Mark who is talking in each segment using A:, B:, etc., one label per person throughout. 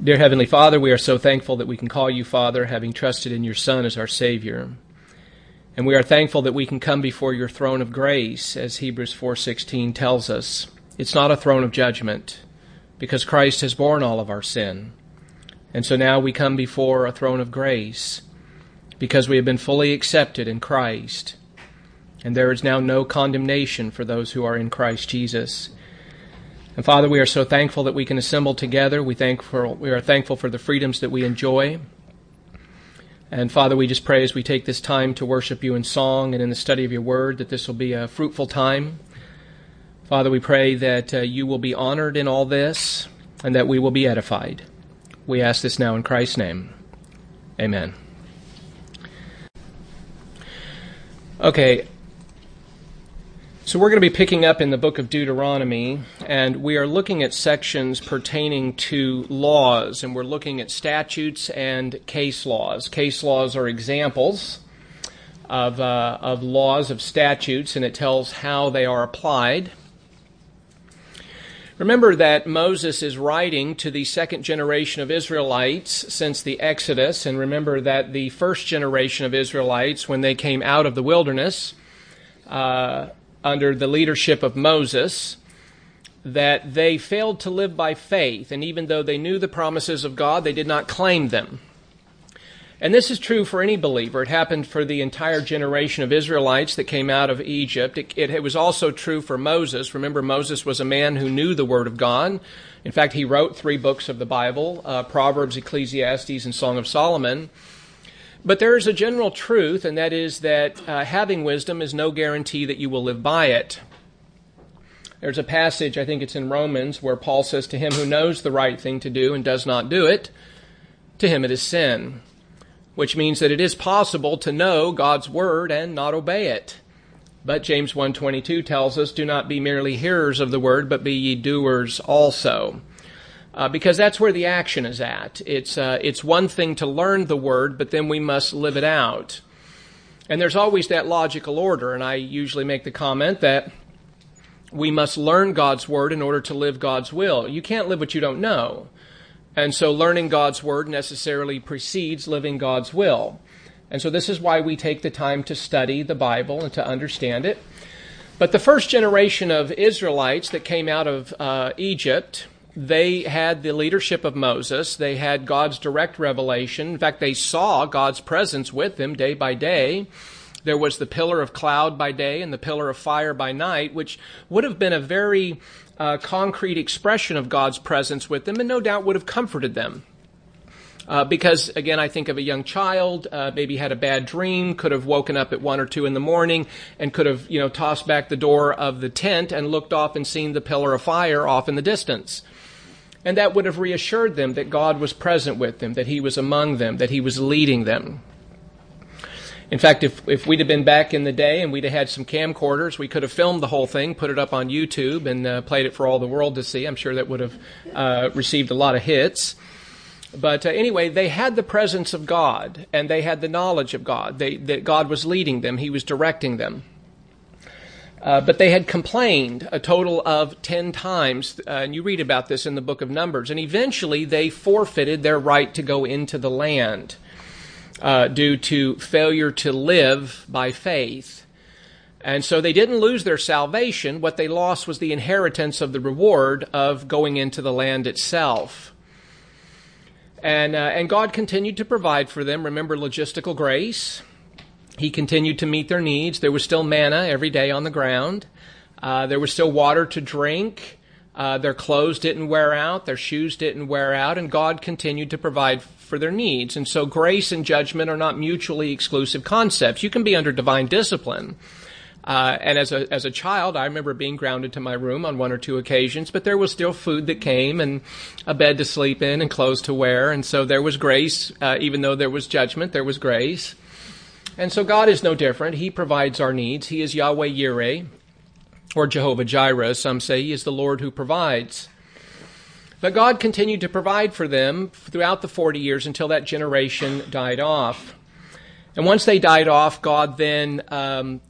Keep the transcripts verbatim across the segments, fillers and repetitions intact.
A: Dear Heavenly Father, we are so thankful that we can call you Father, having trusted in your Son as our Savior. And we are thankful that we can come before your throne of grace, as Hebrews four sixteen tells us. It's not a throne of judgment, because Christ has borne all of our sin. And so now we come before a throne of grace, because we have been fully accepted in Christ. And there is now no condemnation for those who are in Christ Jesus. And Father, we are so thankful that we can assemble together. We thank for, we are thankful for the freedoms that we enjoy. And Father, we just pray as we take this time to worship you in song and in the study of your word, that this will be a fruitful time. Father, we pray that uh, you will be honored in all this and that we will be edified. We ask this now in Christ's name. Amen. Okay. So we're going to be picking up in the book of Deuteronomy, and we are looking at sections pertaining to laws, and we're looking at statutes and case laws. Case laws are examples of uh, of laws, of statutes, and it tells how they are applied. Remember that Moses is writing to the second generation of Israelites since the Exodus, and remember that the first generation of Israelites, when they came out of the wilderness, uh, under the leadership of Moses, that they failed to live by faith, and even though they knew the promises of God, they did not claim them. And this is true for any believer. It happened for the entire generation of Israelites that came out of Egypt. It, it, it was also true for Moses. Remember, Moses was a man who knew the Word of God. In fact, he wrote three books of the Bible, uh, Proverbs, Ecclesiastes, and Song of Solomon. But there is a general truth, and that is that uh, having wisdom is no guarantee that you will live by it. There's a passage, I think it's in Romans, where Paul says, to him who knows the right thing to do and does not do it, to him it is sin. Which means that it is possible to know God's word and not obey it. But James one twenty-two tells us, do not be merely hearers of the word, but be ye doers also. Uh, because that's where the action is at. It's uh, it's one thing to learn the word, but then we must live it out. And there's always that logical order, and I usually make the comment that we must learn God's word in order to live God's will. You can't live what you don't know. And so learning God's word necessarily precedes living God's will. And so this is why we take the time to study the Bible and to understand it. But the first generation of Israelites that came out of uh, Egypt, they had the leadership of Moses. They had God's direct revelation. In fact, they saw God's presence with them day by day. There was the pillar of cloud by day and the pillar of fire by night, which would have been a very uh, concrete expression of God's presence with them, and no doubt would have comforted them. Uh, because, again, I think of a young child, uh, maybe had a bad dream, could have woken up at one or two in the morning, and could have, you know, tossed back the door of the tent and looked off and seen the pillar of fire off in the distance. And that would have reassured them that God was present with them, that he was among them, that he was leading them. In fact, if, if we'd have been back in the day and we'd have had some camcorders, we could have filmed the whole thing, put it up on YouTube, and uh, played it for all the world to see. I'm sure that would have uh, received a lot of hits. But uh, anyway, they had the presence of God, and they had the knowledge of God, they, that God was leading them, he was directing them. Uh, but they had complained a total of ten times, uh, and you read about this in the book of Numbers, and eventually they forfeited their right to go into the land uh, due to failure to live by faith. And so they didn't lose their salvation. What they lost was the inheritance of the reward of going into the land itself. And, uh, and God continued to provide for them. Remember logistical grace. He continued to meet their needs. There was still manna every day on the ground. Uh, there was still water to drink. Uh, their clothes didn't wear out. Their shoes didn't wear out. And God continued to provide for their needs. And so grace and judgment are not mutually exclusive concepts. You can be under divine discipline. Uh, and as a as a child, I remember being grounded to my room on one or two occasions, but there was still food that came and a bed to sleep in and clothes to wear. And so there was grace. Uh, even though there was judgment, there was grace. And so God is no different. He provides our needs. He is Yahweh Yireh, or Jehovah Jireh. Some say he is the Lord who provides. But God continued to provide for them throughout the forty years until that generation died off. And once they died off, God then um,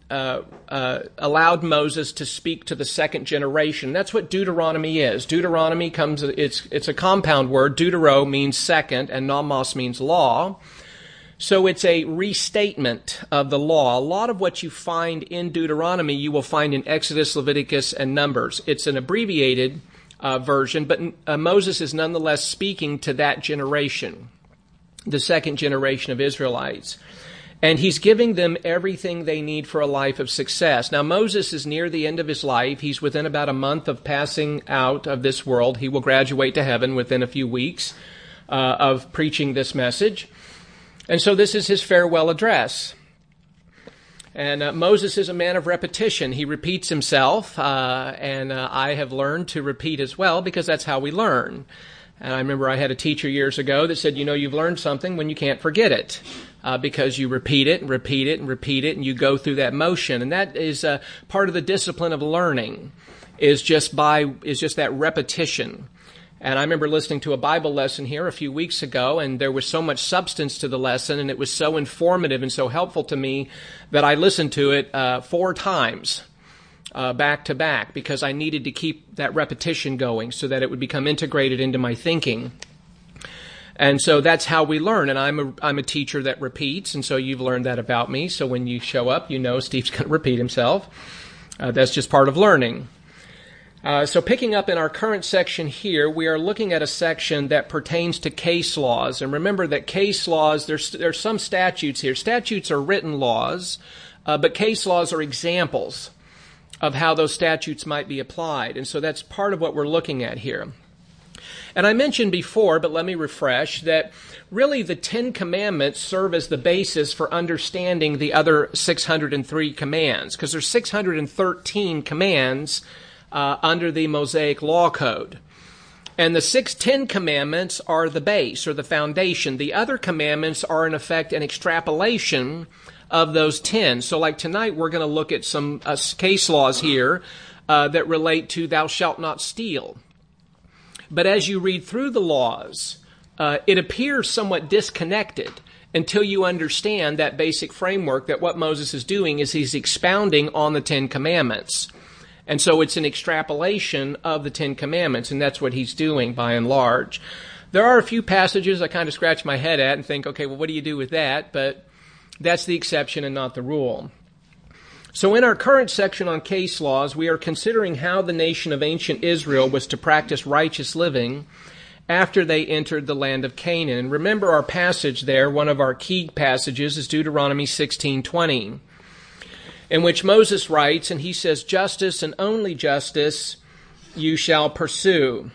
A: uh, uh, allowed Moses to speak to the second generation. That's what Deuteronomy is. Deuteronomy comes, it's, it's a compound word. Deutero means second, and nomos means law. So it's a restatement of the law. A lot of what you find in Deuteronomy, you will find in Exodus, Leviticus, and Numbers. It's an abbreviated uh, version, but uh, Moses is nonetheless speaking to that generation, the second generation of Israelites. And he's giving them everything they need for a life of success. Now, Moses is near the end of his life. He's within about a month of passing out of this world. He will graduate to heaven within a few weeks uh, of preaching this message. And so this is his farewell address. And uh, Moses is a man of repetition. He repeats himself, uh, and uh, I have learned to repeat as well because that's how we learn. And I remember I had a teacher years ago that said, you know, you've learned something when you can't forget it, uh, because you repeat it and repeat it and repeat it, and you go through that motion. And that is uh, part of the discipline of learning, is just by is just that repetition. And I remember listening to a Bible lesson here a few weeks ago, and there was so much substance to the lesson, and it was so informative and so helpful to me that I listened to it uh, four times uh, back to back, because I needed to keep that repetition going so that it would become integrated into my thinking. And so that's how we learn. And I'm a, I'm a teacher that repeats, and so you've learned that about me. So when you show up, you know Steve's going to repeat himself. Uh, that's just part of learning. Uh, so picking up in our current section here, we are looking at a section that pertains to case laws. And remember that case laws, there's, there's some statutes here. Statutes are written laws, uh, but case laws are examples of how those statutes might be applied. And so that's part of what we're looking at here. And I mentioned before, but let me refresh, that really the Ten Commandments serve as the basis for understanding the other six hundred three commands, because there's six hundred thirteen commands Uh, under the Mosaic Law Code. And the six Ten Commandments are the base, or the foundation. The other commandments are, in effect, an extrapolation of those ten. So like tonight, we're going to look at some uh, case laws here uh, that relate to thou shalt not steal. But as you read through the laws, uh, it appears somewhat disconnected until you understand that basic framework, that what Moses is doing is he's expounding on the Ten Commandments. And so it's an extrapolation of the Ten Commandments, and that's what he's doing by and large. There are a few passages I kind of scratch my head at and think, okay, well, what do you do with that? But that's the exception and not the rule. So in our current section on case laws, we are considering how the nation of ancient Israel was to practice righteous living after they entered the land of Canaan. And remember our passage there, one of our key passages is Deuteronomy sixteen twenty. In which Moses writes, and he says, justice and only justice you shall pursue.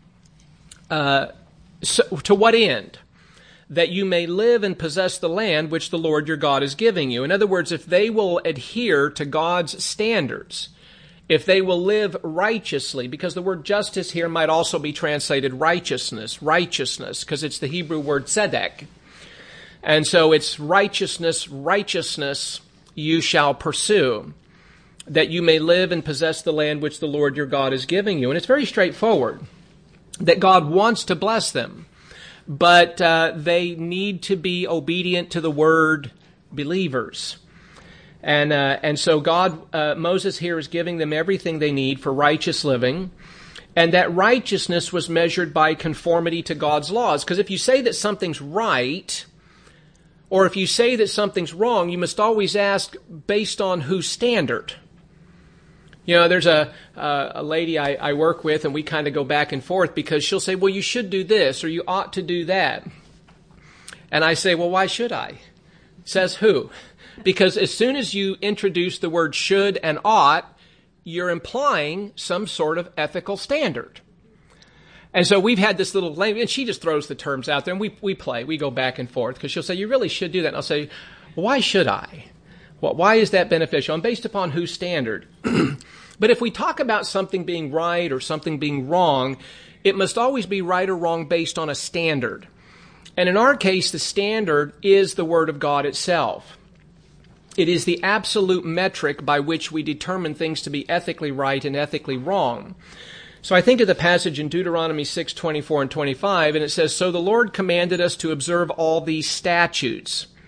A: Uh, so, to what end? That you may live and possess the land which the Lord your God is giving you. In other words, if they will adhere to God's standards, if they will live righteously, because the word justice here might also be translated righteousness, righteousness, because it's the Hebrew word tzedek. And so it's righteousness, righteousness, you shall pursue, that you may live and possess the land which the Lord your God is giving you. And it's very straightforward, that God wants to bless them, but uh, they need to be obedient to the word believers. And uh, and so God, uh, Moses here is giving them everything they need for righteous living, and that righteousness was measured by conformity to God's laws. Because if you say that something's right, or if you say that something's wrong, you must always ask based on whose standard. You know, there's a uh, a lady I, I work with, and we kind of go back and forth because she'll say, well, you should do this, or you ought to do that. And I say, well, why should I? Says who? Because as soon as you introduce the word should and ought, you're implying some sort of ethical standard. And so we've had this little language, and she just throws the terms out there, and we we play. We go back and forth, because she'll say, you really should do that. And I'll say, well, why should I? Well, why is that beneficial? And based upon whose standard? But if we talk about something being right or something being wrong, it must always be right or wrong based on a standard. And in our case, the standard is the Word of God itself. It is the absolute metric by which we determine things to be ethically right and ethically wrong. So I think of the passage in Deuteronomy six twenty-four and twenty-five, and it says, so the Lord commanded us to observe all these statutes,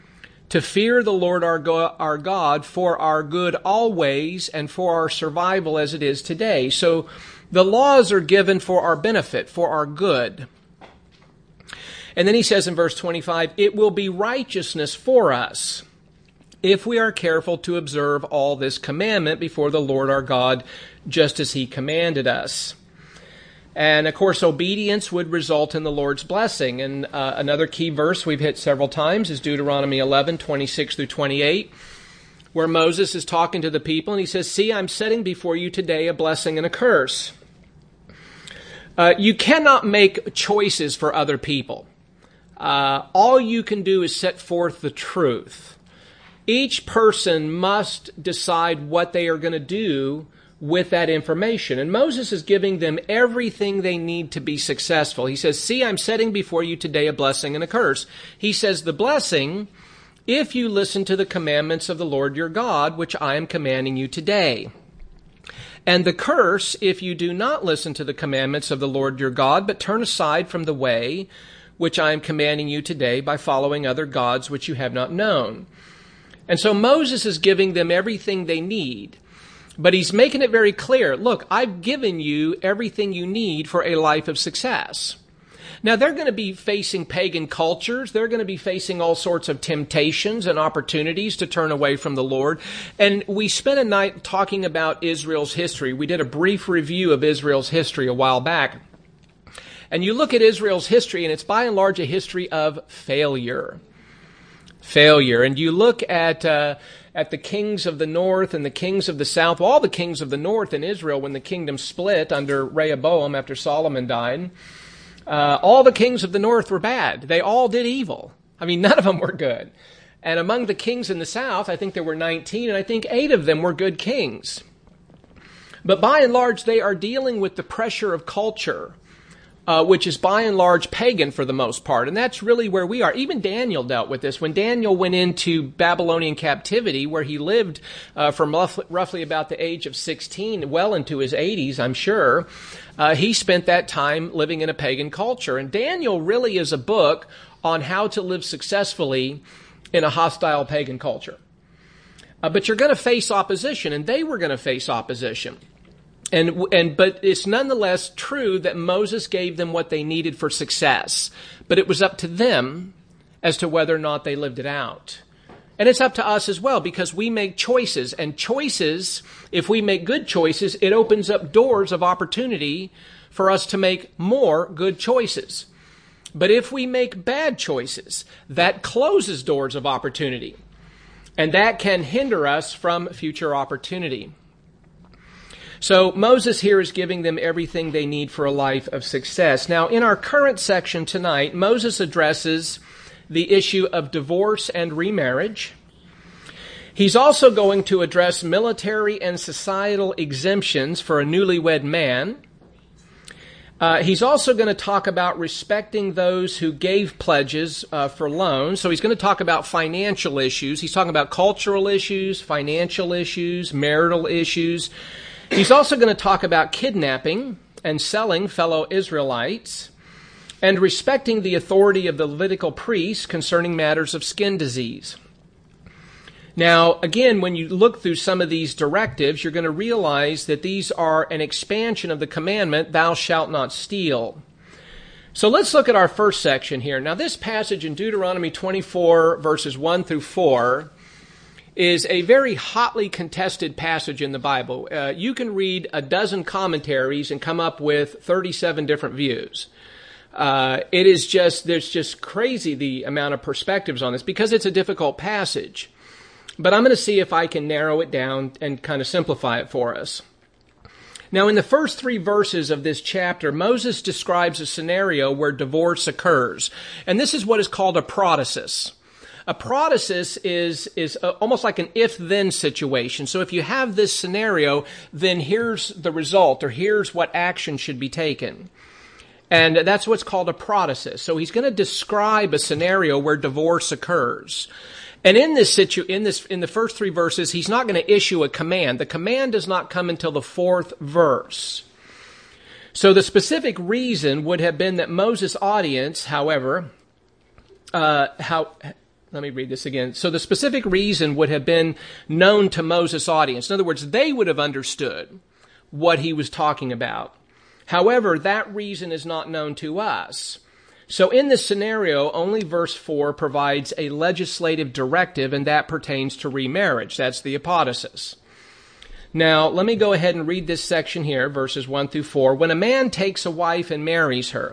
A: to fear the Lord our, go- our God for our good always and for our survival as it is today. So the laws are given for our benefit, for our good. And then he says in verse twenty-five, it will be righteousness for us if we are careful to observe all this commandment before the Lord our God, just as he commanded us. And of course, obedience would result in the Lord's blessing. And uh, another key verse we've hit several times is Deuteronomy eleven, twenty-six through twenty-eight, where Moses is talking to the people and he says, see, I'm setting before you today a blessing and a curse. Uh, you cannot make choices for other people. Uh, all you can do is set forth the truth. Each person must decide what they are going to do with that information. And Moses is giving them everything they need to be successful. He says, see, I'm setting before you today a blessing and a curse. He says, the blessing, if you listen to the commandments of the Lord your God, which I am commanding you today. And the curse, if you do not listen to the commandments of the Lord your God, but turn aside from the way which I am commanding you today by following other gods which you have not known. And so Moses is giving them everything they need. But he's making it very clear, look, I've given you everything you need for a life of success. Now, they're going to be facing pagan cultures. They're going to be facing all sorts of temptations and opportunities to turn away from the Lord. And we spent a night talking about Israel's history. We did a brief review of Israel's history a while back. And you look at Israel's history, and it's by and large a history of failure. Failure. And you look at uh, at the kings of the north and the kings of the south, all the kings of the north in Israel when the kingdom split under Rehoboam after Solomon died, uh, all the kings of the north were bad. They all did evil. I mean, none of them were good. And among the kings in the south, I think there were nineteen, and I think eight of them were good kings. But by and large, they are dealing with the pressure of culture, Uh, which is by and large pagan for the most part. And that's really where we are. Even Daniel dealt with this. When Daniel went into Babylonian captivity, where he lived uh, from roughly, roughly about the age of sixteen, well into his eighties, I'm sure, uh, he spent that time living in a pagan culture. And Daniel really is a book on how to live successfully in a hostile pagan culture. Uh, but you're going to face opposition, and they were going to face opposition. And, and, but it's nonetheless true that Moses gave them what they needed for success. But it was up to them as to whether or not they lived it out. And it's up to us as well, because we make choices. And choices, if we make good choices, it opens up doors of opportunity for us to make more good choices. But if we make bad choices, that closes doors of opportunity. And that can hinder us from future opportunity. So Moses here is giving them everything they need for a life of success. Now, in our current section tonight, Moses addresses the issue of divorce and remarriage. He's also going to address military and societal exemptions for a newlywed man. Uh, he's also going to talk about respecting those who gave pledges uh, for loans. So he's going to talk about financial issues. He's talking about cultural issues, financial issues, marital issues. He's also going to talk about kidnapping and selling fellow Israelites and respecting the authority of the Levitical priests concerning matters of skin disease. Now, again, when you look through some of these directives, you're going to realize that these are an expansion of the commandment, thou shalt not steal. So let's look at our first section here. Now, this passage in Deuteronomy twenty-four, verses one through four, is a very hotly contested passage in the Bible. Uh, you can read a dozen commentaries and come up with thirty-seven different views. Uh, it is just, there's just crazy the amount of perspectives on this because it's a difficult passage. But I'm going to see if I can narrow it down and kind of simplify it for us. Now, in the first three verses of this chapter, Moses describes a scenario where divorce occurs. And this is what is called a protasis. A protasis is, is a, almost like an if-then situation. So if you have this scenario, then here's the result, or here's what action should be taken. And that's what's called a protasis. So he's going to describe a scenario where divorce occurs. And in this situ, in this, in the first three verses, he's not going to issue a command. The command does not come until the fourth verse. So the specific reason would have been that Moses' audience, however, uh, how, Let me read this again. So the specific reason would have been known to Moses' audience. In other words, they would have understood what he was talking about. However, that reason is not known to us. So in this scenario, only verse four provides a legislative directive, and that pertains to remarriage. That's the apodosis. Now, let me go ahead and read this section here, verses one through four. When a man takes a wife and marries her,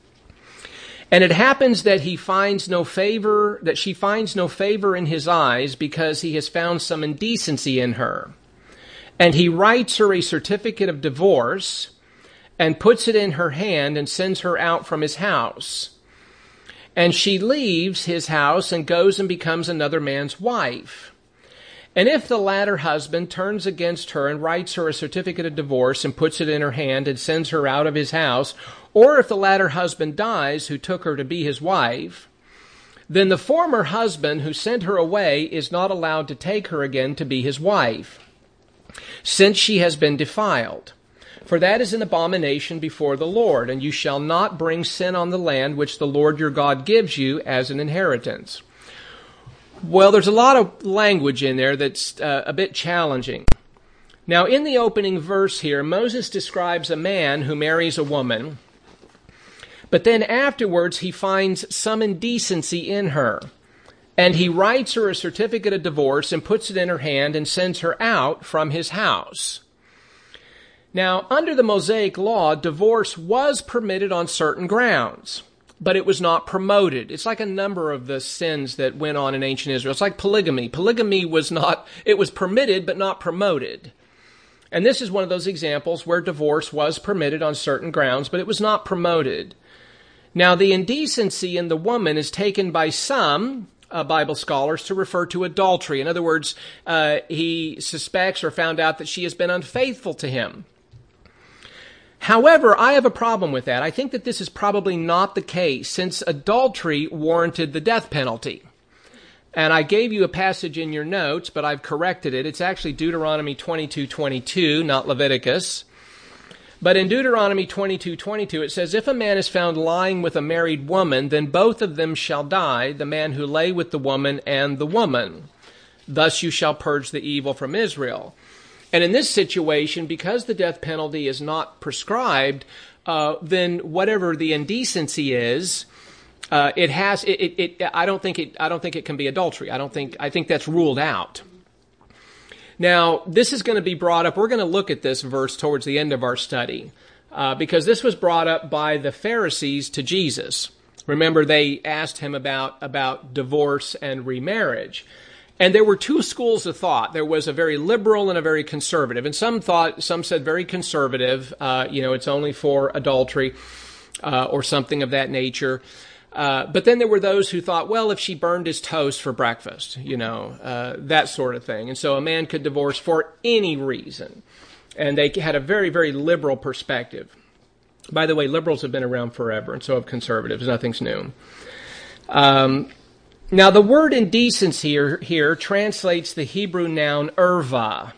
A: and it happens that he finds no favor, that she finds no favor in his eyes because he has found some indecency in her, and he writes her a certificate of divorce and puts it in her hand and sends her out from his house, and she leaves his house and goes and becomes another man's wife. And if the latter husband turns against her and writes her a certificate of divorce and puts it in her hand and sends her out of his house, or if the latter husband dies who took her to be his wife, then the former husband who sent her away is not allowed to take her again to be his wife, since she has been defiled. For that is an abomination before the Lord, and you shall not bring sin on the land which the Lord your God gives you as an inheritance. Well, there's a lot of language in there that's uh, a bit challenging. Now, in the opening verse here, Moses describes a man who marries a woman, but then afterwards he finds some indecency in her, and he writes her a certificate of divorce and puts it in her hand and sends her out from his house. Now, under the Mosaic law, divorce was permitted on certain grounds, but it was not promoted. It's like a number of the sins that went on in ancient Israel. It's like polygamy. Polygamy was not, it was permitted, but not promoted. And this is one of those examples where divorce was permitted on certain grounds, but it was not promoted. Now, the indecency in the woman is taken by some uh, Bible scholars to refer to adultery. In other words, uh, he suspects or found out that she has been unfaithful to him. However, I have a problem with that. I think that this is probably not the case, since adultery warranted the death penalty. And I gave you a passage in your notes, but I've corrected it. It's actually Deuteronomy twenty-two twenty-two, not Leviticus. But in Deuteronomy twenty-two twenty-two, it says, if a man is found lying with a married woman, then both of them shall die, the man who lay with the woman and the woman. Thus you shall purge the evil from Israel. And in this situation, because the death penalty is not prescribed, uh, then whatever the indecency is, uh, it has. It, it, it. I don't think it. I don't think it can be adultery. I don't think. I think that's ruled out. Now, this is going to be brought up. We're going to look at this verse towards the end of our study, uh, because this was brought up by the Pharisees to Jesus. Remember, they asked him about about divorce and remarriage. And there were two schools of thought. There was a very liberal and a very conservative. And some thought, some said very conservative, uh, you know, it's only for adultery uh, or something of that nature. Uh, but then there were those who thought, well, if she burned his toast for breakfast, you know, uh, that sort of thing. And so a man could divorce for any reason. And they had a very, very liberal perspective. By the way, liberals have been around forever, and so have conservatives. Nothing's new. Um Now, the word indecency here, here translates the Hebrew noun erva,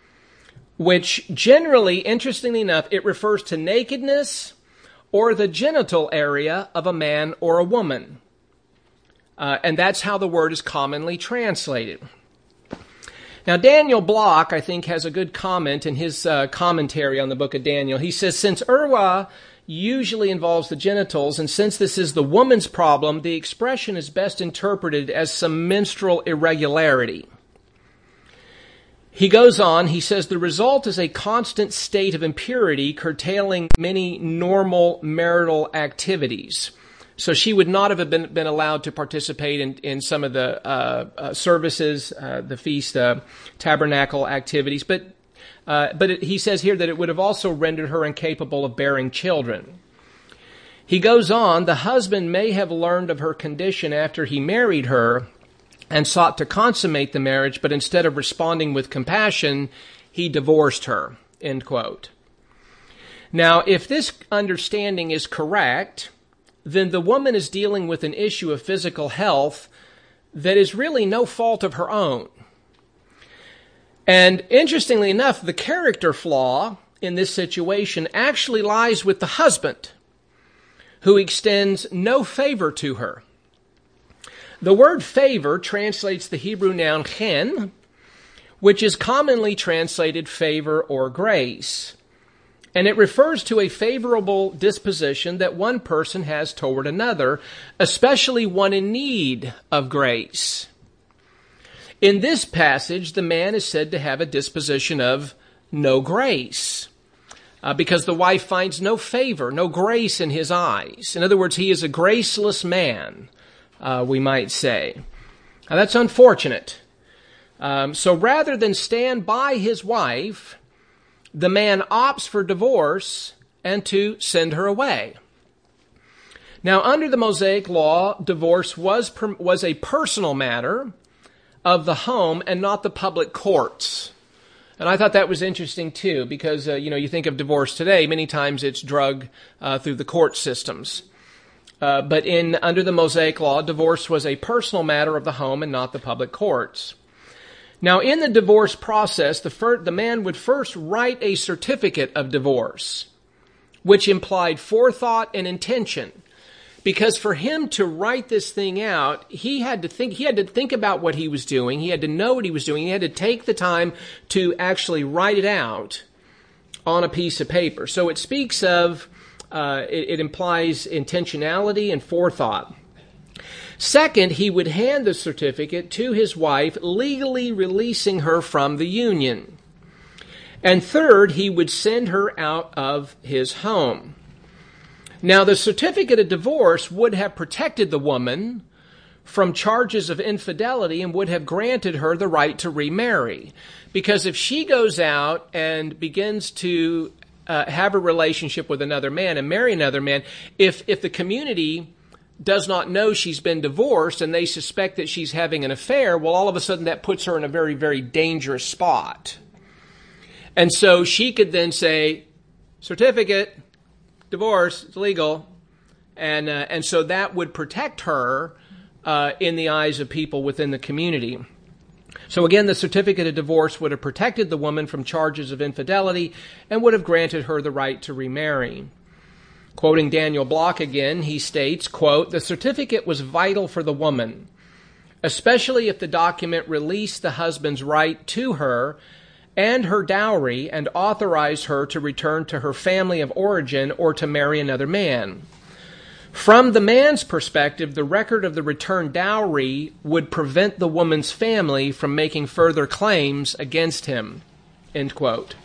A: which generally, interestingly enough, it refers to nakedness or the genital area of a man or a woman. Uh, and that's how the word is commonly translated. Now, Daniel Block, I think, has a good comment in his uh, commentary on the book of Daniel. He says, since erva usually involves the genitals, and since this is the woman's problem, the expression is best interpreted as some menstrual irregularity. He goes on, he says, the result is a constant state of impurity curtailing many normal marital activities. So she would not have been, been allowed to participate in, in some of the uh, uh, services, uh, the feast, uh, tabernacle activities, but Uh, but it, he says here that it would have also rendered her incapable of bearing children. He goes on, the husband may have learned of her condition after he married her and sought to consummate the marriage, but instead of responding with compassion, he divorced her, end quote. Now, if this understanding is correct, then the woman is dealing with an issue of physical health that is really no fault of her own. And interestingly enough, the character flaw in this situation actually lies with the husband, who extends no favor to her. The word favor translates the Hebrew noun chen, which is commonly translated favor or grace. And it refers to a favorable disposition that one person has toward another, especially one in need of grace. In this passage, the man is said to have a disposition of no grace, uh, because the wife finds no favor, no grace in his eyes. In other words, he is a graceless man, uh, we might say. Now, that's unfortunate. Um, so rather than stand by his wife, the man opts for divorce and to send her away. Now, under the Mosaic law, divorce was per, was a personal matter of the home and not the public courts. And I thought that was interesting too, because, uh, you know, you think of divorce today, many times it's drug uh, through the court systems. Uh, but in under the Mosaic law, divorce was a personal matter of the home and not the public courts. Now, in the divorce process, the, fir- the man would first write a certificate of divorce, which implied forethought and intention. Because for him to write this thing out, he had to think, he had to think about what he was doing. He had to know what he was doing. He had to take the time to actually write it out on a piece of paper. So it speaks of, uh, it, it implies intentionality and forethought. Second, he would hand the certificate to his wife, legally releasing her from the union. And third, he would send her out of his home. Now, the certificate of divorce would have protected the woman from charges of infidelity and would have granted her the right to remarry. Because if she goes out and begins to uh, have a relationship with another man and marry another man, if if the community does not know she's been divorced and they suspect that she's having an affair, well, all of a sudden that puts her in a very, very dangerous spot. And so she could then say, certificate, divorce, it's legal. And, uh, and so that would protect her uh, in the eyes of people within the community. So again, the certificate of divorce would have protected the woman from charges of infidelity and would have granted her the right to remarry. Quoting Daniel Block again, he states, quote, "The certificate was vital for the woman, especially if the document released the husband's right to her and her dowry and authorized her to return to her family of origin or to marry another man. From the man's perspective, the record of the returned dowry would prevent the woman's family from making further claims against him," end quote.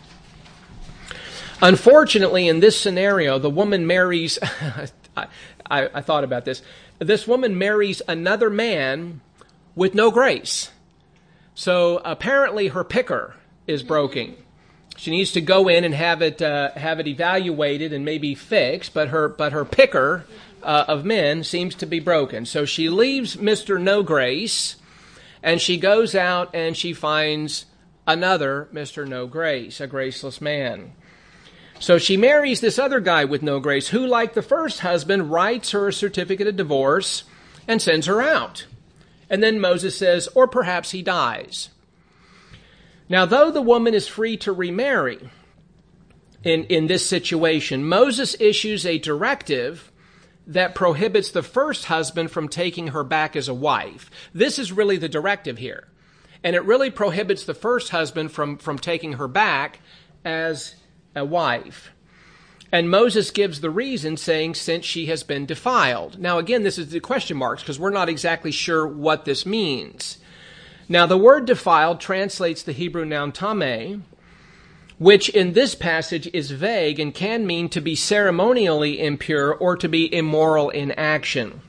A: Unfortunately, in this scenario, the woman marries, I, I, I thought about this, this woman marries another man with no grace. So apparently her picker is broken. She needs to go in and have it uh, have it evaluated and maybe fixed, but her but her picker uh, of men seems to be broken. So she leaves Mister No Grace, and she goes out and she finds another Mister No Grace, a graceless man. So she marries this other guy with no grace who, like the first husband, writes her a certificate of divorce and sends her out. And then Moses says, or perhaps he dies. Now, though the woman is free to remarry in, in this situation, Moses issues a directive that prohibits the first husband from taking her back as a wife. This is really the directive here. And it really prohibits the first husband from, from taking her back as a wife. And Moses gives the reason, saying, since she has been defiled. Now, again, this is the question marks, because we're not exactly sure what this means. Now, the word defiled translates the Hebrew noun tameh, which in this passage is vague and can mean to be ceremonially impure or to be immoral in action.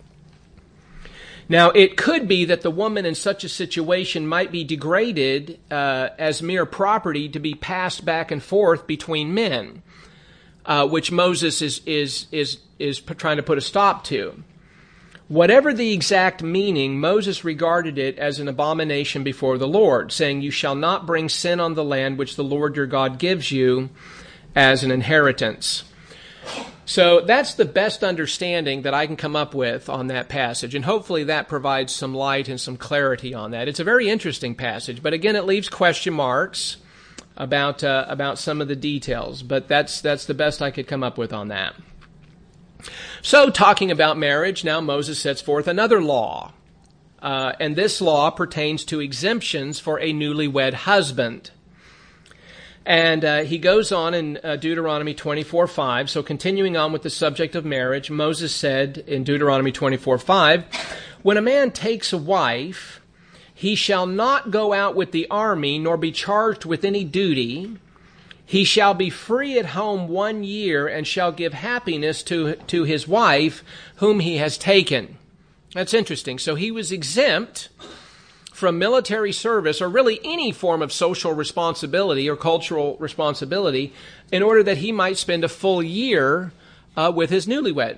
A: Now, it could be that the woman in such a situation might be degraded uh, as mere property to be passed back and forth between men, uh, which Moses is is is is trying to put a stop to. Whatever the exact meaning, Moses regarded it as an abomination before the Lord, saying, "You shall not bring sin on the land which the Lord your God gives you as an inheritance." So that's the best understanding that I can come up with on that passage, and hopefully that provides some light and some clarity on that. It's a very interesting passage, but again, it leaves question marks about uh, about some of the details, but that's that's the best I could come up with on that. So, talking about marriage, now Moses sets forth another law Uh, and this law pertains to exemptions for a newlywed husband. And uh, he goes on in uh, Deuteronomy twenty-four five. So continuing on with the subject of marriage, Moses said in Deuteronomy twenty-four five, "When a man takes a wife, he shall not go out with the army, nor be charged with any duty. He shall be free at home one year, and shall give happiness to, to his wife, whom he has taken." That's interesting. So he was exempt from military service, or really any form of social responsibility or cultural responsibility, in order that he might spend a full year uh, with his newlywed.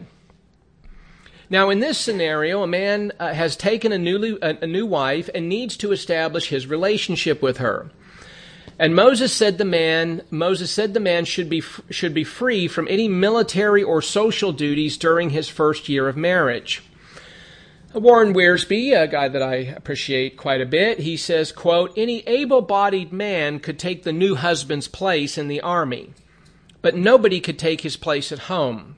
A: Now, in this scenario, a man uh, has taken a, newly, a, a new wife and needs to establish his relationship with her. And Moses said the man, Moses said the man should be should be free from any military or social duties during his first year of marriage. Warren Wiersbe, a guy that I appreciate quite a bit, he says, quote, "Any able-bodied man could take the new husband's place in the army, but nobody could take his place at home.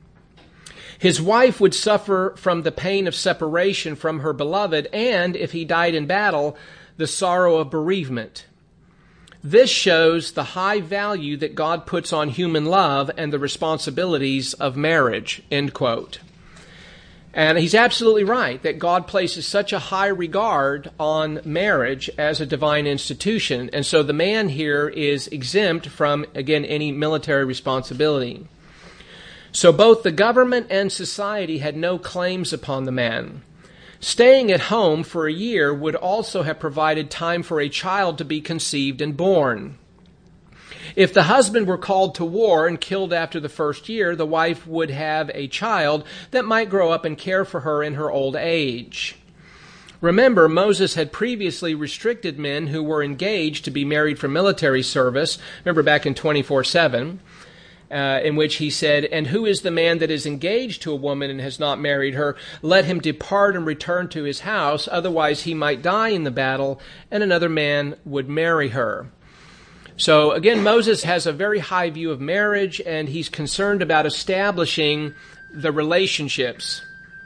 A: His wife would suffer from the pain of separation from her beloved, and, if he died in battle, the sorrow of bereavement. This shows the high value that God puts on human love and the responsibilities of marriage," end quote. And he's absolutely right that God places such a high regard on marriage as a divine institution. And so the man here is exempt from, again, any military responsibility. So both the government and society had no claims upon the man. Staying at home for a year would also have provided time for a child to be conceived and born. If the husband were called to war and killed after the first year, the wife would have a child that might grow up and care for her in her old age. Remember, Moses had previously restricted men who were engaged to be married for military service. Remember back in twenty-four seven, uh, in which he said, "And who is the man that is engaged to a woman and has not married her? Let him depart and return to his house, otherwise he might die in the battle, and another man would marry her." So again, Moses has a very high view of marriage, and he's concerned about establishing the relationships.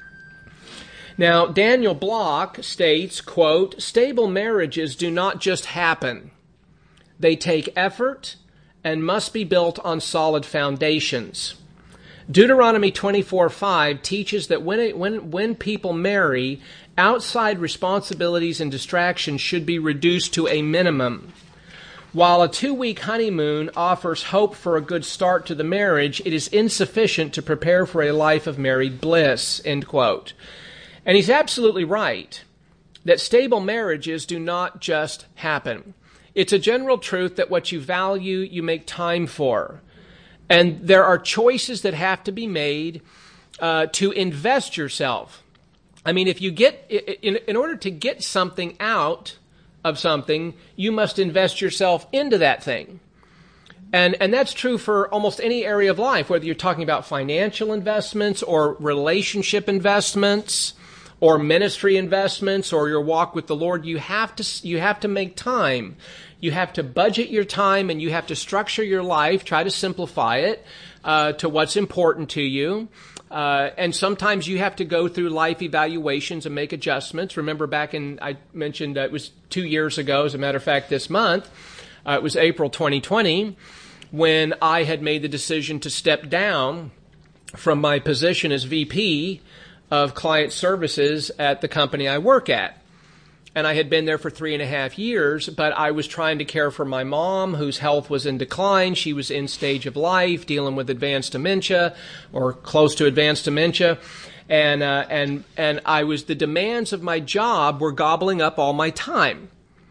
A: Now, Daniel Block states, quote, "Stable marriages do not just happen. They take effort and must be built on solid foundations. Deuteronomy twenty-four five teaches that when, it, when, when people marry, outside responsibilities and distractions should be reduced to a minimum. While a two-week honeymoon offers hope for a good start to the marriage, it is insufficient to prepare for a life of married bliss," end quote. And he's absolutely right that stable marriages do not just happen. It's a general truth that what you value, you make time for. And there are choices that have to be made uh, to invest yourself. I mean, if you get, in, in order to get something out of something, you must invest yourself into that thing. And and that's true for almost any area of life, whether you're talking about financial investments or relationship investments or ministry investments or your walk with the Lord. You have to you have to make time. You have to budget your time, and you have to structure your life, try to simplify it uh, to what's important to you. Uh, and sometimes you have to go through life evaluations and make adjustments. Remember back in, I mentioned uh, it was two years ago, as a matter of fact, this month, uh, it was April twenty twenty, when I had made the decision to step down from my position as V P of client services at the company I work at. And I had been there for three and a half years, but I was trying to care for my mom, whose health was in decline. She was in stage of life, dealing with advanced dementia or close to advanced dementia. And, uh, and, and I was, the demands of my job were gobbling up all my time.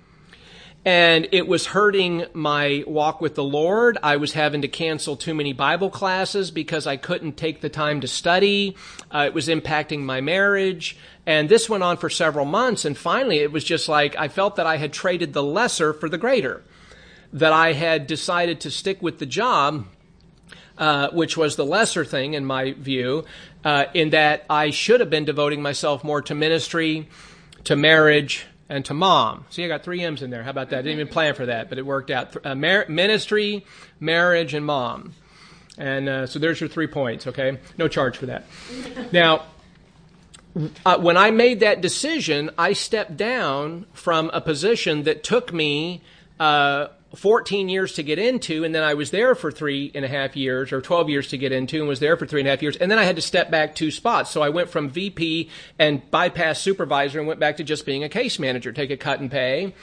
A: And it was hurting my walk with the Lord. I was having to cancel too many Bible classes because I couldn't take the time to study. Uh, it was impacting my marriage. And this went on for several months. And finally, it was just like I felt that I had traded the lesser for the greater, that I had decided to stick with the job, uh, which was the lesser thing in my view, uh, in that I should have been devoting myself more to ministry, to marriage, and to mom. See, I got three M's in there. How about that? I didn't even plan for that, but it worked out. Uh, mar- ministry, marriage, and mom. And uh, so there's your three points, okay? No charge for that. Now, uh, when I made that decision, I stepped down from a position that took me uh, fourteen years to get into, and then I was there for three and a half years, or twelve years to get into, and was there for three and a half years, and then I had to step back two spots. So I went from V P and bypass supervisor and went back to just being a case manager, take a cut in pay.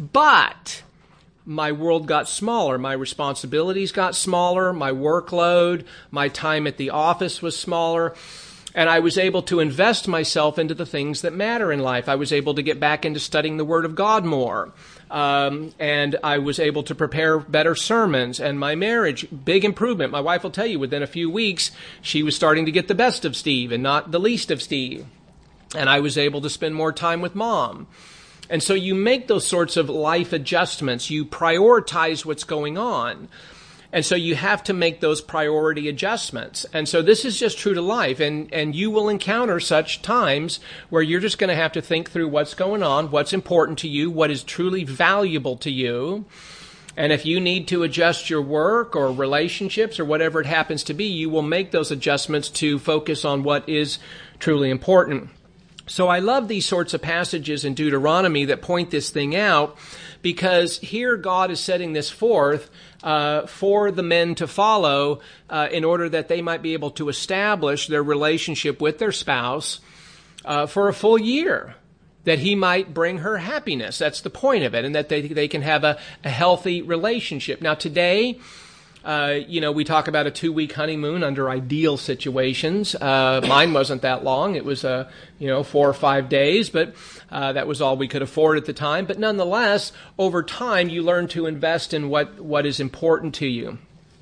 A: But my world got smaller. My responsibilities got smaller. My workload, my time at the office was smaller. And I was able to invest myself into the things that matter in life. I was able to get back into studying the Word of God more. Um, and I was able to prepare better sermons. And my marriage, big improvement. My wife will tell you, within a few weeks, she was starting to get the best of Steve and not the least of Steve. And I was able to spend more time with Mom. And so you make those sorts of life adjustments. You prioritize what's going on. And so you have to make those priority adjustments. And so this is just true to life. And, and you will encounter such times where you're just going to have to think through what's going on, what's important to you, what is truly valuable to you. And if you need to adjust your work or relationships or whatever it happens to be, you will make those adjustments to focus on what is truly important. So I love these sorts of passages in Deuteronomy that point this thing out, because here God is setting this forth uh, for the men to follow uh, in order that they might be able to establish their relationship with their spouse uh, for a full year, that he might bring her happiness. That's the point of it, and that they, they can have a, a healthy relationship. Now today, Uh, you know, we talk about a two-week honeymoon under ideal situations. Uh, mine wasn't that long. It was, uh, you know, four or five days, but uh, that was all we could afford at the time. But nonetheless, over time, you learn to invest in what, what is important to you.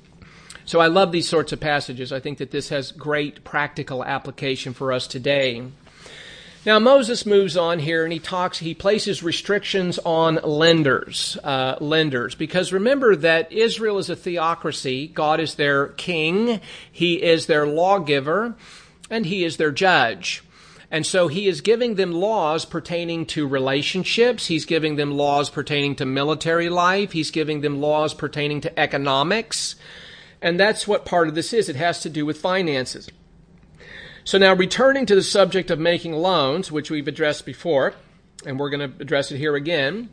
A: So I love these sorts of passages. I think that this has great practical application for us today. Now, Moses moves on here, and he talks, he places restrictions on lenders, uh, lenders, because remember that Israel is a theocracy. God is their king, he is their lawgiver, and he is their judge. And so he is giving them laws pertaining to relationships, he's giving them laws pertaining to military life, he's giving them laws pertaining to economics, and that's what part of this is. It has to do with finances. So now, returning to the subject of making loans, which we've addressed before, and we're going to address it here again.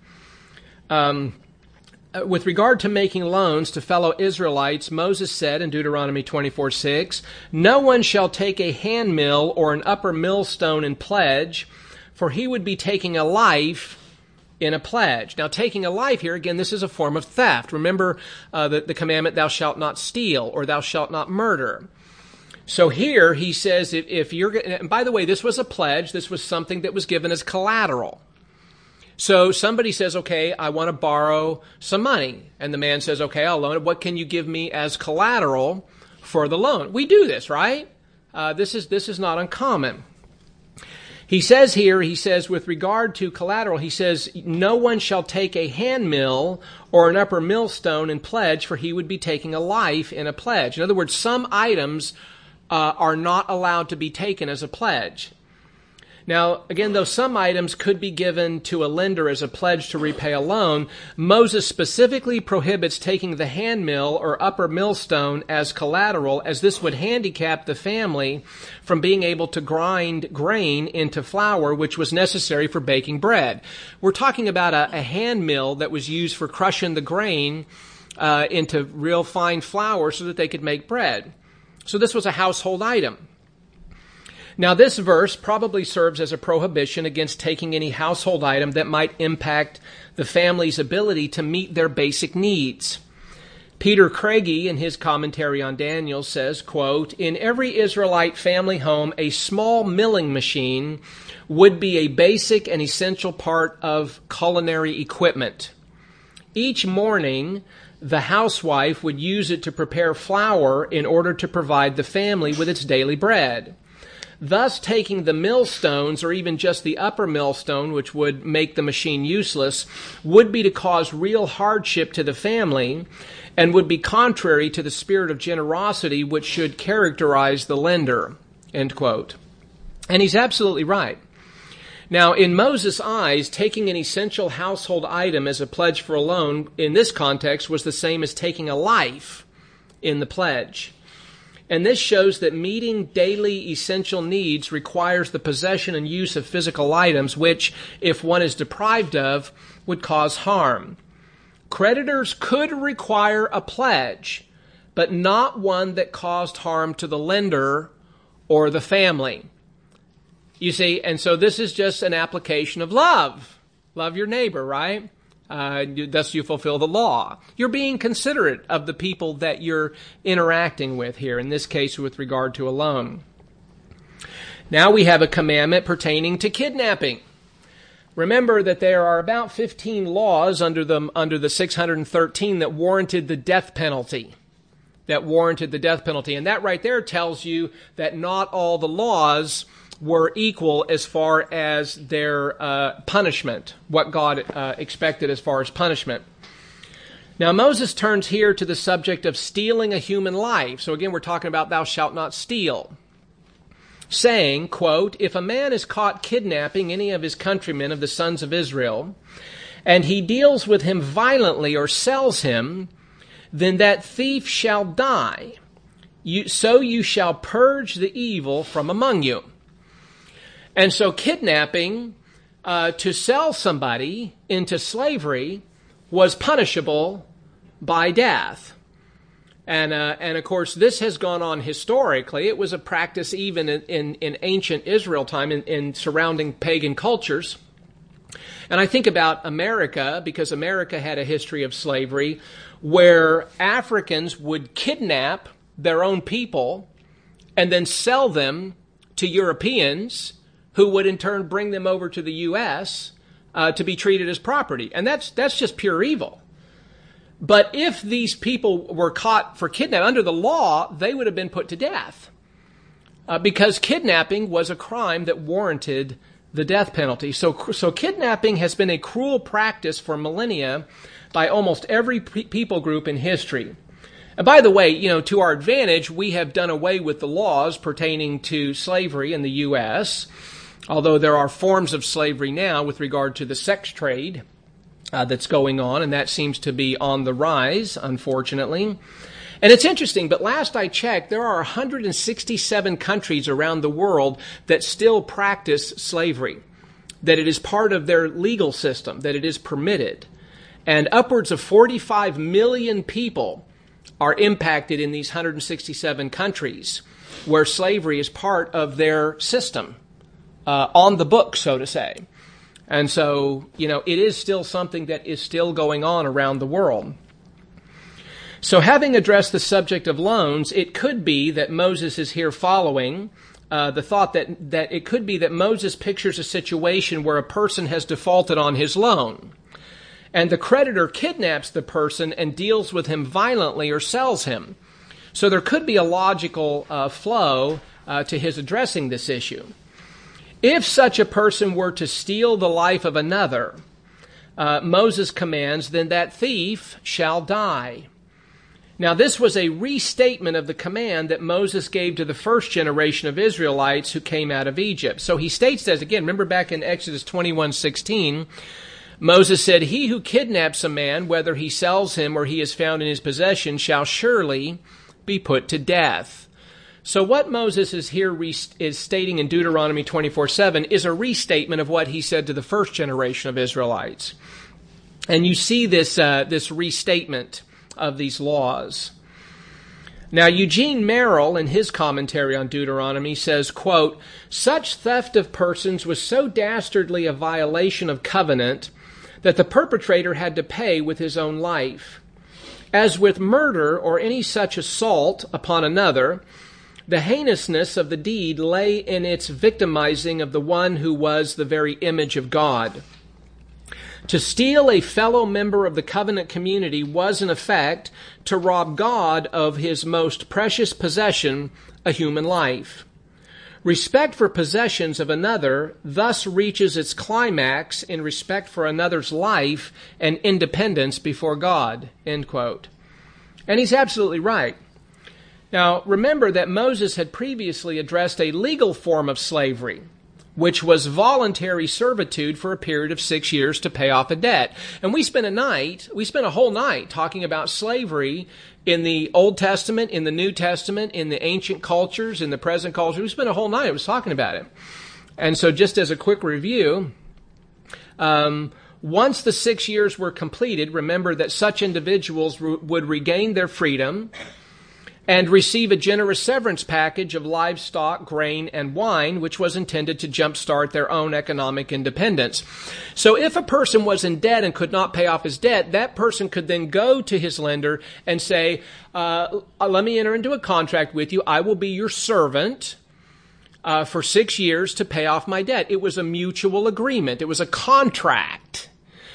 A: Um, with regard to making loans to fellow Israelites, Moses said in Deuteronomy twenty-four six, "No one shall take a hand mill or an upper millstone in pledge, for he would be taking a life in a pledge." Now, taking a life here, again, this is a form of theft. Remember uh, the, the commandment, "Thou shalt not steal," or "Thou shalt not murder." So here he says, if, if you're, and by the way, this was a pledge. This was something that was given as collateral. So somebody says, okay, I want to borrow some money. And the man says, okay, I'll loan it. What can you give me as collateral for the loan? We do this, right? Uh, this is, this is not uncommon. He says here, he says, with regard to collateral, he says, no one shall take a hand mill or an upper millstone in pledge, for he would be taking a life in a pledge. In other words, some items Uh, are not allowed to be taken as a pledge. Now, again, though some items could be given to a lender as a pledge to repay a loan, Moses specifically prohibits taking the hand mill or upper millstone as collateral, as this would handicap the family from being able to grind grain into flour, which was necessary for baking bread. We're talking about a, a hand mill that was used for crushing the grain uh, into real fine flour so that they could make bread. So this was a household item. Now, this verse probably serves as a prohibition against taking any household item that might impact the family's ability to meet their basic needs. Peter Craigie, in his commentary on Daniel, says, quote, "In every Israelite family home, a small milling machine would be a basic and essential part of culinary equipment. Each morning, the housewife would use it to prepare flour in order to provide the family with its daily bread. Thus, taking the millstones, or even just the upper millstone, which would make the machine useless, would be to cause real hardship to the family and would be contrary to the spirit of generosity which should characterize the lender." End quote. And he's absolutely right. Now, in Moses' eyes, taking an essential household item as a pledge for a loan in this context was the same as taking a life in the pledge. And this shows that meeting daily essential needs requires the possession and use of physical items, which, if one is deprived of, would cause harm. Creditors could require a pledge, but not one that caused harm to the lender or the family. You see, and so this is just an application of love. Love your neighbor, right? Uh, thus you fulfill the law. You're being considerate of the people that you're interacting with here, in this case with regard to a loan. Now we have a commandment pertaining to kidnapping. Remember that there are about fifteen laws under the, under the six hundred thirteen that warranted the death penalty. That warranted the death penalty. And that right there tells you that not all the laws were equal as far as their uh, punishment, what God uh, expected as far as punishment. Now, Moses turns here to the subject of stealing a human life. So again, we're talking about thou shalt not steal. Saying, quote, if a man is caught kidnapping any of his countrymen of the sons of Israel, and he deals with him violently or sells him, then that thief shall die. You, so you shall purge the evil from among you. And so kidnapping, uh, to sell somebody into slavery was punishable by death. And, uh, and of course, this has gone on historically. It was a practice even in, in, in ancient Israel time, in, in surrounding pagan cultures. And I think about America, because America had a history of slavery, where Africans would kidnap their own people and then sell them to Europeans, who would in turn bring them over to the U S uh, to be treated as property. And that's that's just pure evil. But if these people were caught for kidnapping, under the law, they would have been put to death. Uh, because kidnapping was a crime that warranted the death penalty. So, so kidnapping has been a cruel practice for millennia by almost every pe- people group in history. And by the way, you know, to our advantage, we have done away with the laws pertaining to slavery in the U S, although there are forms of slavery now with regard to the sex trade uh, that's going on, and that seems to be on the rise, unfortunately. And it's interesting, but last I checked, there are one hundred sixty-seven countries around the world that still practice slavery, that it is part of their legal system, that it is permitted. And upwards of forty-five million people are impacted in these one hundred sixty-seven countries where slavery is part of their system. Uh, on the book, so to say. And so, you know, it is still something that is still going on around the world. So having addressed the subject of loans, it could be that Moses is here following uh, the thought that, that it could be that Moses pictures a situation where a person has defaulted on his loan, and the creditor kidnaps the person and deals with him violently or sells him. So there could be a logical uh, flow uh, to his addressing this issue. If such a person were to steal the life of another, uh, Moses commands, then that thief shall die. Now, this was a restatement of the command that Moses gave to the first generation of Israelites who came out of Egypt. So he states this again. Remember back in Exodus twenty-one sixteen, Moses said, he who kidnaps a man, whether he sells him or he is found in his possession, shall surely be put to death. So what Moses is here re- is stating in Deuteronomy twenty-four seven is a restatement of what he said to the first generation of Israelites. And you see this uh, this restatement of these laws. Now, Eugene Merrill, in his commentary on Deuteronomy, says, quote, such theft of persons was so dastardly a violation of covenant that the perpetrator had to pay with his own life. As with murder or any such assault upon another, the heinousness of the deed lay in its victimizing of the one who was the very image of God. To steal a fellow member of the covenant community was, in effect, to rob God of his most precious possession, a human life. Respect for possessions of another thus reaches its climax in respect for another's life and independence before God, end quote. And he's absolutely right. Now, remember that Moses had previously addressed a legal form of slavery, which was voluntary servitude for a period of six years to pay off a debt. And we spent a night, we spent a whole night talking about slavery in the Old Testament, in the New Testament, in the ancient cultures, in the present culture. We spent a whole night, I was talking about it. And so just as a quick review, um, once the six years were completed, remember that such individuals re- would regain their freedom and receive a generous severance package of livestock, grain, and wine, which was intended to jumpstart their own economic independence. So if a person was in debt and could not pay off his debt, that person could then go to his lender and say, uh, let me enter into a contract with you. I will be your servant uh, for six years to pay off my debt. It was a mutual agreement. It was a contract.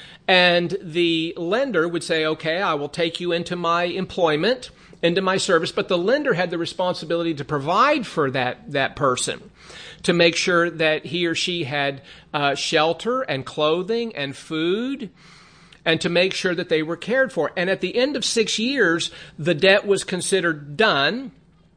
A: And the lender would say, okay, I will take you into my employment, into my service, but the lender had the responsibility to provide for that, that person, to make sure that he or she had uh, shelter and clothing and food, and to make sure that they were cared for. And at the end of six years, the debt was considered done,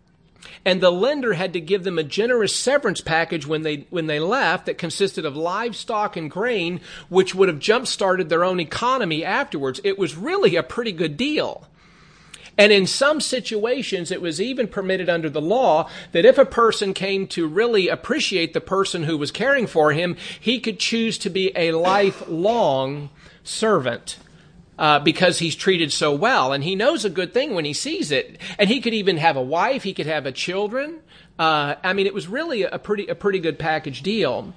A: and the lender had to give them a generous severance package when they when they left that consisted of livestock and grain, which would have jump-started their own economy afterwards. It was really a pretty good deal. And in some situations, it was even permitted under the law that if a person came to really appreciate the person who was caring for him, he could choose to be a lifelong servant uh, because he's treated so well. And he knows a good thing when he sees it. And he could even have a wife. He could have a children. Uh, I mean, it was really a pretty a pretty good package deal.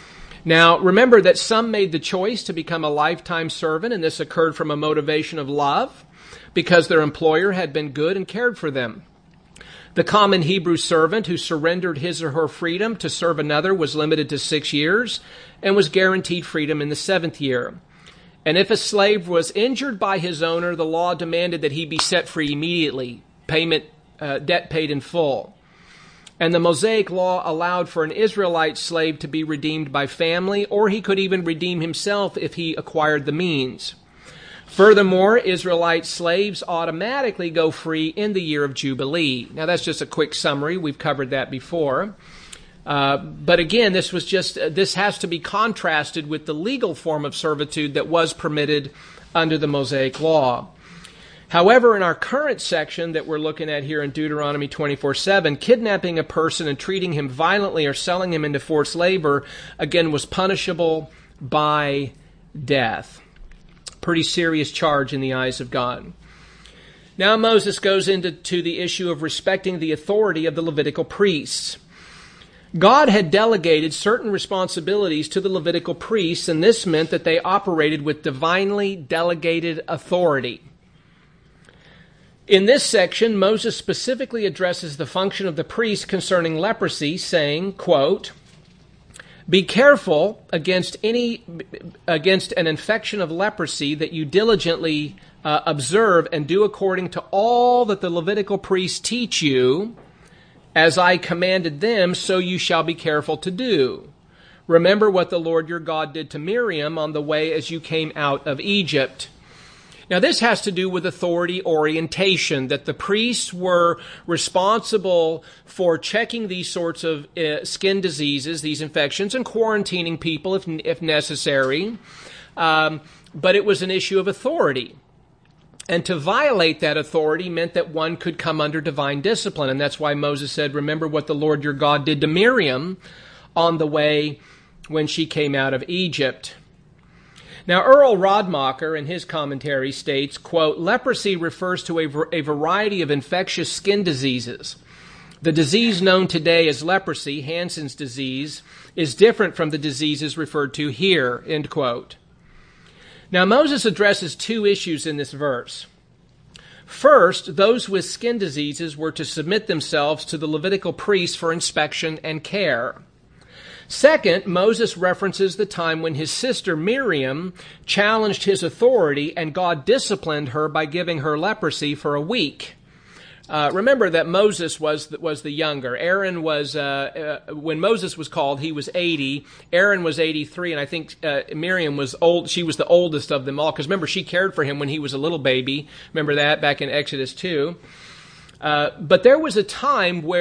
A: Now, remember that some made the choice to become a lifetime servant, and this occurred from a motivation of love, because their employer had been good and cared for them. The common Hebrew servant who surrendered his or her freedom to serve another was limited to six years and was guaranteed freedom in the seventh year. And if a slave was injured by his owner, the law demanded that he be set free immediately, payment, uh, debt paid in full. And the Mosaic law allowed for an Israelite slave to be redeemed by family, or he could even redeem himself if he acquired the means. Furthermore, Israelite slaves automatically go free in the year of Jubilee. Now, that's just a quick summary. We've covered that before. Uh, but again, this was just uh, this has to be contrasted with the legal form of servitude that was permitted under the Mosaic law. However, in our current section that we're looking at here in Deuteronomy twenty-four seven, kidnapping a person and treating him violently or selling him into forced labor, again, was punishable by death. Pretty serious charge in the eyes of God. Now Moses goes into to the issue of respecting the authority of the Levitical priests. God had delegated certain responsibilities to the Levitical priests, and this meant that they operated with divinely delegated authority. In this section, Moses specifically addresses the function of the priest concerning leprosy, saying, quote, "Be careful against any against an infection of leprosy, that you diligently uh, observe and do according to all that the Levitical priests teach you, as I commanded them, so you shall be careful to do. Remember what the Lord your God did to Miriam on the way as you came out of Egypt." Now, this has to do with authority orientation, that the priests were responsible for checking these sorts of uh, skin diseases, these infections, and quarantining people if, if necessary. Um, but it was an issue of authority. And to violate that authority meant that one could come under divine discipline. And that's why Moses said, remember what the Lord your God did to Miriam on the way when she came out of Egypt. Now, Earl Rodmacher, in his commentary, states, quote, "Leprosy refers to a, a variety of infectious skin diseases. The disease known today as leprosy, Hansen's disease, is different from the diseases referred to here," end quote. Now, Moses addresses two issues in this verse. First, those with skin diseases were to submit themselves to the Levitical priests for inspection and care. Second, Moses references the time when his sister Miriam challenged his authority and God disciplined her by giving her leprosy for a week. Uh, remember that Moses was was the younger. Aaron was, uh, uh, when Moses was called, he was eighty. Aaron was eighty-three, and I think uh, Miriam was old. She was the oldest of them all, because remember, she cared for him when he was a little baby. Remember that back in Exodus two. Uh, but there was a time where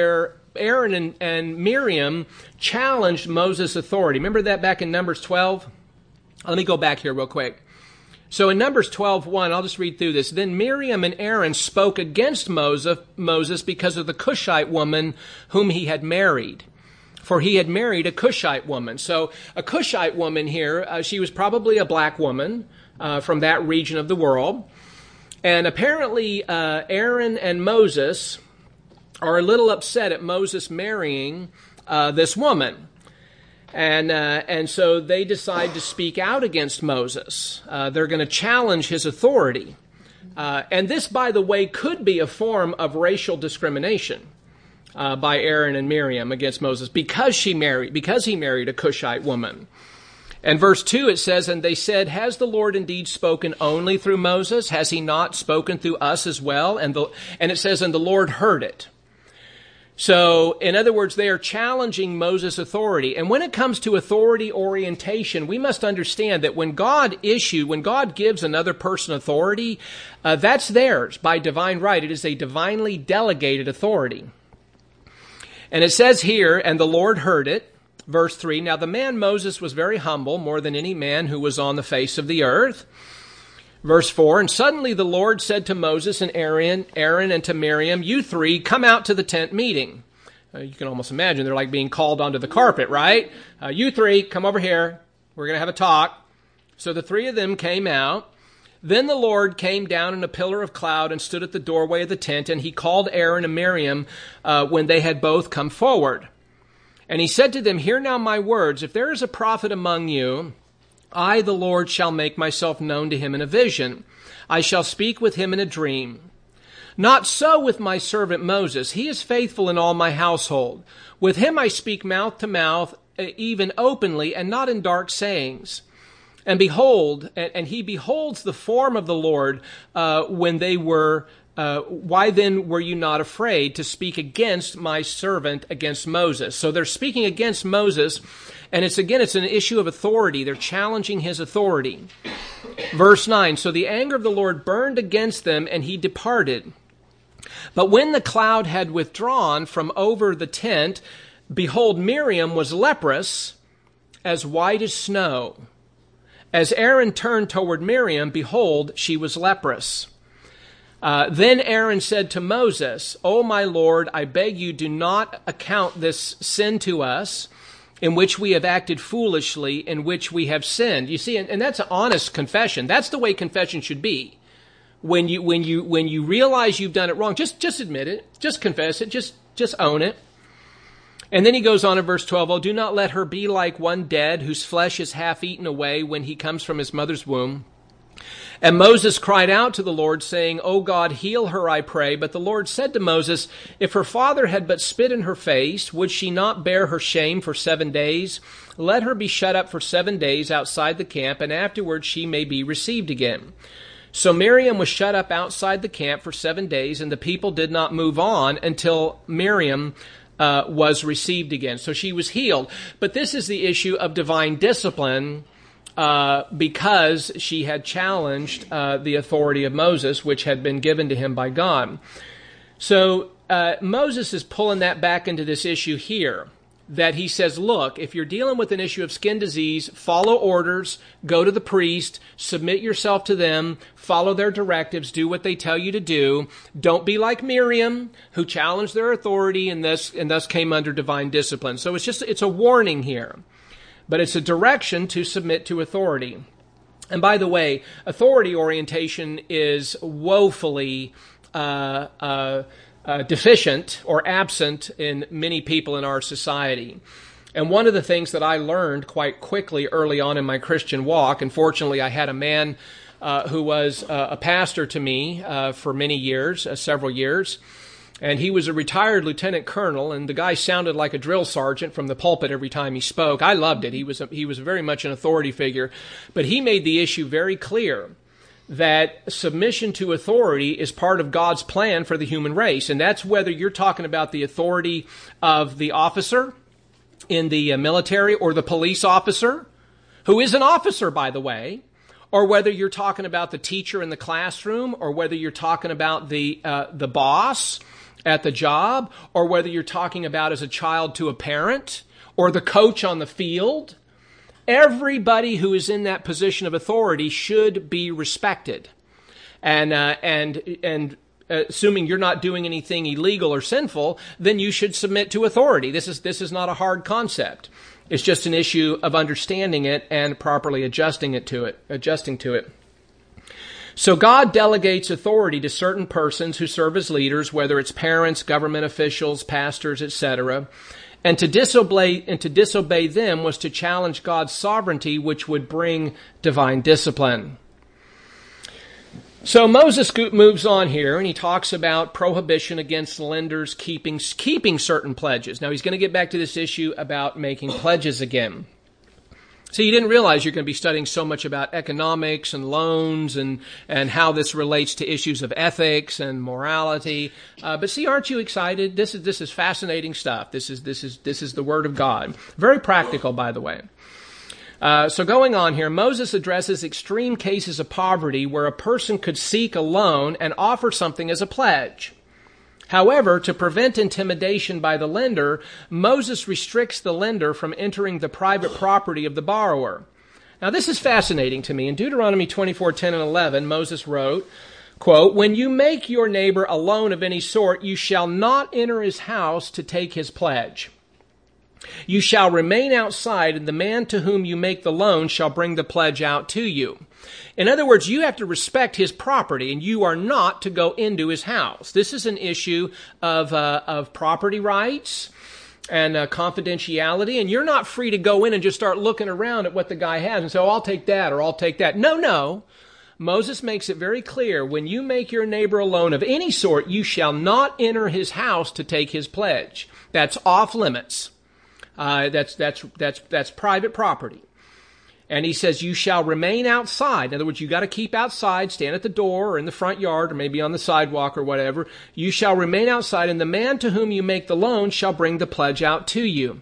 A: Aaron and, and Miriam challenged Moses' authority. Remember that back in Numbers twelve? Let me go back here real quick. So in Numbers twelve one, I'll just read through this. Then Miriam and Aaron spoke against Moses, Moses because of the Cushite woman whom he had married. For he had married a Cushite woman. So a Cushite woman here, uh, she was probably a black woman uh, from that region of the world. And apparently uh, Aaron and Moses are a little upset at Moses marrying uh, this woman. And uh, and so they decide to speak out against Moses. Uh, they're going to challenge his authority. Uh, and this, by the way, could be a form of racial discrimination uh, by Aaron and Miriam against Moses because she married, because he married a Cushite woman. And verse two, it says, and they said, has the Lord indeed spoken only through Moses? Has he not spoken through us as well? And the and it says, and the Lord heard it. So, in other words, they are challenging Moses' authority. And when it comes to authority orientation, we must understand that when God issues, when God gives another person authority, uh, that's theirs by divine right. It is a divinely delegated authority. And it says here, and the Lord heard it, verse three, now the man Moses was very humble, more than any man who was on the face of the earth. Verse four, and suddenly the Lord said to Moses and Aaron, Aaron and to Miriam, you three, come out to the tent meeting. Uh, you can almost imagine they're like being called onto the carpet, right? Uh, you three, come over here. We're going to have a talk. So the three of them came out. Then the Lord came down in a pillar of cloud and stood at the doorway of the tent, and he called Aaron and Miriam uh, when they had both come forward. And he said to them, hear now my words. If there is a prophet among you, I, the Lord, shall make myself known to him in a vision. I shall speak with him in a dream. Not so with my servant Moses. He is faithful in all my household. With him I speak mouth to mouth, even openly, and not in dark sayings. And behold, and he beholds the form of the Lord uh, when they were, uh, why then were you not afraid to speak against my servant, against Moses? So they're speaking against Moses. And it's again, it's an issue of authority. They're challenging his authority. Verse nine, so the anger of the Lord burned against them, and he departed. But when the cloud had withdrawn from over the tent, behold, Miriam was leprous, as white as snow. As Aaron turned toward Miriam, behold, she was leprous. Uh, then Aaron said to Moses, O my Lord, I beg you, do not account this sin to us, in which we have acted foolishly, in which we have sinned. You see, and, and that's an honest confession. That's the way confession should be. When you when you when you realize you've done it wrong, just just admit it, just confess it, just just own it. And then he goes on in verse twelve, oh, do not let her be like one dead, whose flesh is half eaten away when he comes from his mother's womb. And Moses cried out to the Lord, saying, O God, heal her, I pray. But the Lord said to Moses, if her father had but spit in her face, would she not bear her shame for seven days? Let her be shut up for seven days outside the camp, and afterwards she may be received again. So Miriam was shut up outside the camp for seven days, and the people did not move on until Miriam uh, was received again. So she was healed. But this is the issue of divine discipline, Uh, because she had challenged uh, the authority of Moses, which had been given to him by God. So uh, Moses is pulling that back into this issue here, that he says, look, if you're dealing with an issue of skin disease, follow orders, go to the priest, submit yourself to them, follow their directives, do what they tell you to do. Don't be like Miriam, who challenged their authority and thus, and thus came under divine discipline. So it's just, it's a warning here. But it's a direction to submit to authority. And by the way, authority orientation is woefully uh, uh, uh, deficient or absent in many people in our society. And one of the things that I learned quite quickly early on in my Christian walk, and fortunately I had a man uh, who was uh, a pastor to me uh, for many years, uh, several years, and he was a retired lieutenant colonel, and the guy sounded like a drill sergeant from the pulpit every time he spoke. I loved it. He was a, he was very much an authority figure. But he made the issue very clear that submission to authority is part of God's plan for the human race. And that's whether you're talking about the authority of the officer in the military or the police officer, who is an officer, by the way, or whether you're talking about the teacher in the classroom, or whether you're talking about the uh, the boss at the job, or whether you're talking about as a child to a parent, or the coach on the field. Everybody who is in that position of authority should be respected. And uh, and and uh, assuming you're not doing anything illegal or sinful, then you should submit to authority. This is this is not a hard concept. It's just an issue of understanding it and properly adjusting it to it, adjusting to it. So God delegates authority to certain persons who serve as leaders, whether it's parents, government officials, pastors, et cetera. And to disobey and to disobey them was to challenge God's sovereignty, which would bring divine discipline. So Moses moves on here, and he talks about prohibition against lenders keeping keeping certain pledges. Now, he's going to get back to this issue about making pledges again. So you didn't realize you're going to be studying so much about economics and loans and, and how this relates to issues of ethics and morality. Uh, but see, aren't you excited? This is this is fascinating stuff. This is this is this is the Word of God. Very practical, by the way. Uh, so going on here, Moses addresses extreme cases of poverty where a person could seek a loan and offer something as a pledge. However, to prevent intimidation by the lender, Moses restricts the lender from entering the private property of the borrower. Now, this is fascinating to me. In Deuteronomy twenty-four, ten and eleven, Moses wrote, quote, "When you make your neighbor a loan of any sort, you shall not enter his house to take his pledge. You shall remain outside, and the man to whom you make the loan shall bring the pledge out to you." In other words, you have to respect his property, and you are not to go into his house. This is an issue of uh, of property rights and uh, confidentiality, and you're not free to go in and just start looking around at what the guy has and say, "Oh, I'll take that," or "I'll take that." No, no. Moses makes it very clear, when you make your neighbor a loan of any sort, you shall not enter his house to take his pledge. That's off limits. Uh, that's that's that's that's private property. And he says, you shall remain outside. In other words, you got to keep outside, stand at the door or in the front yard or maybe on the sidewalk or whatever. You shall remain outside, and the man to whom you make the loan shall bring the pledge out to you.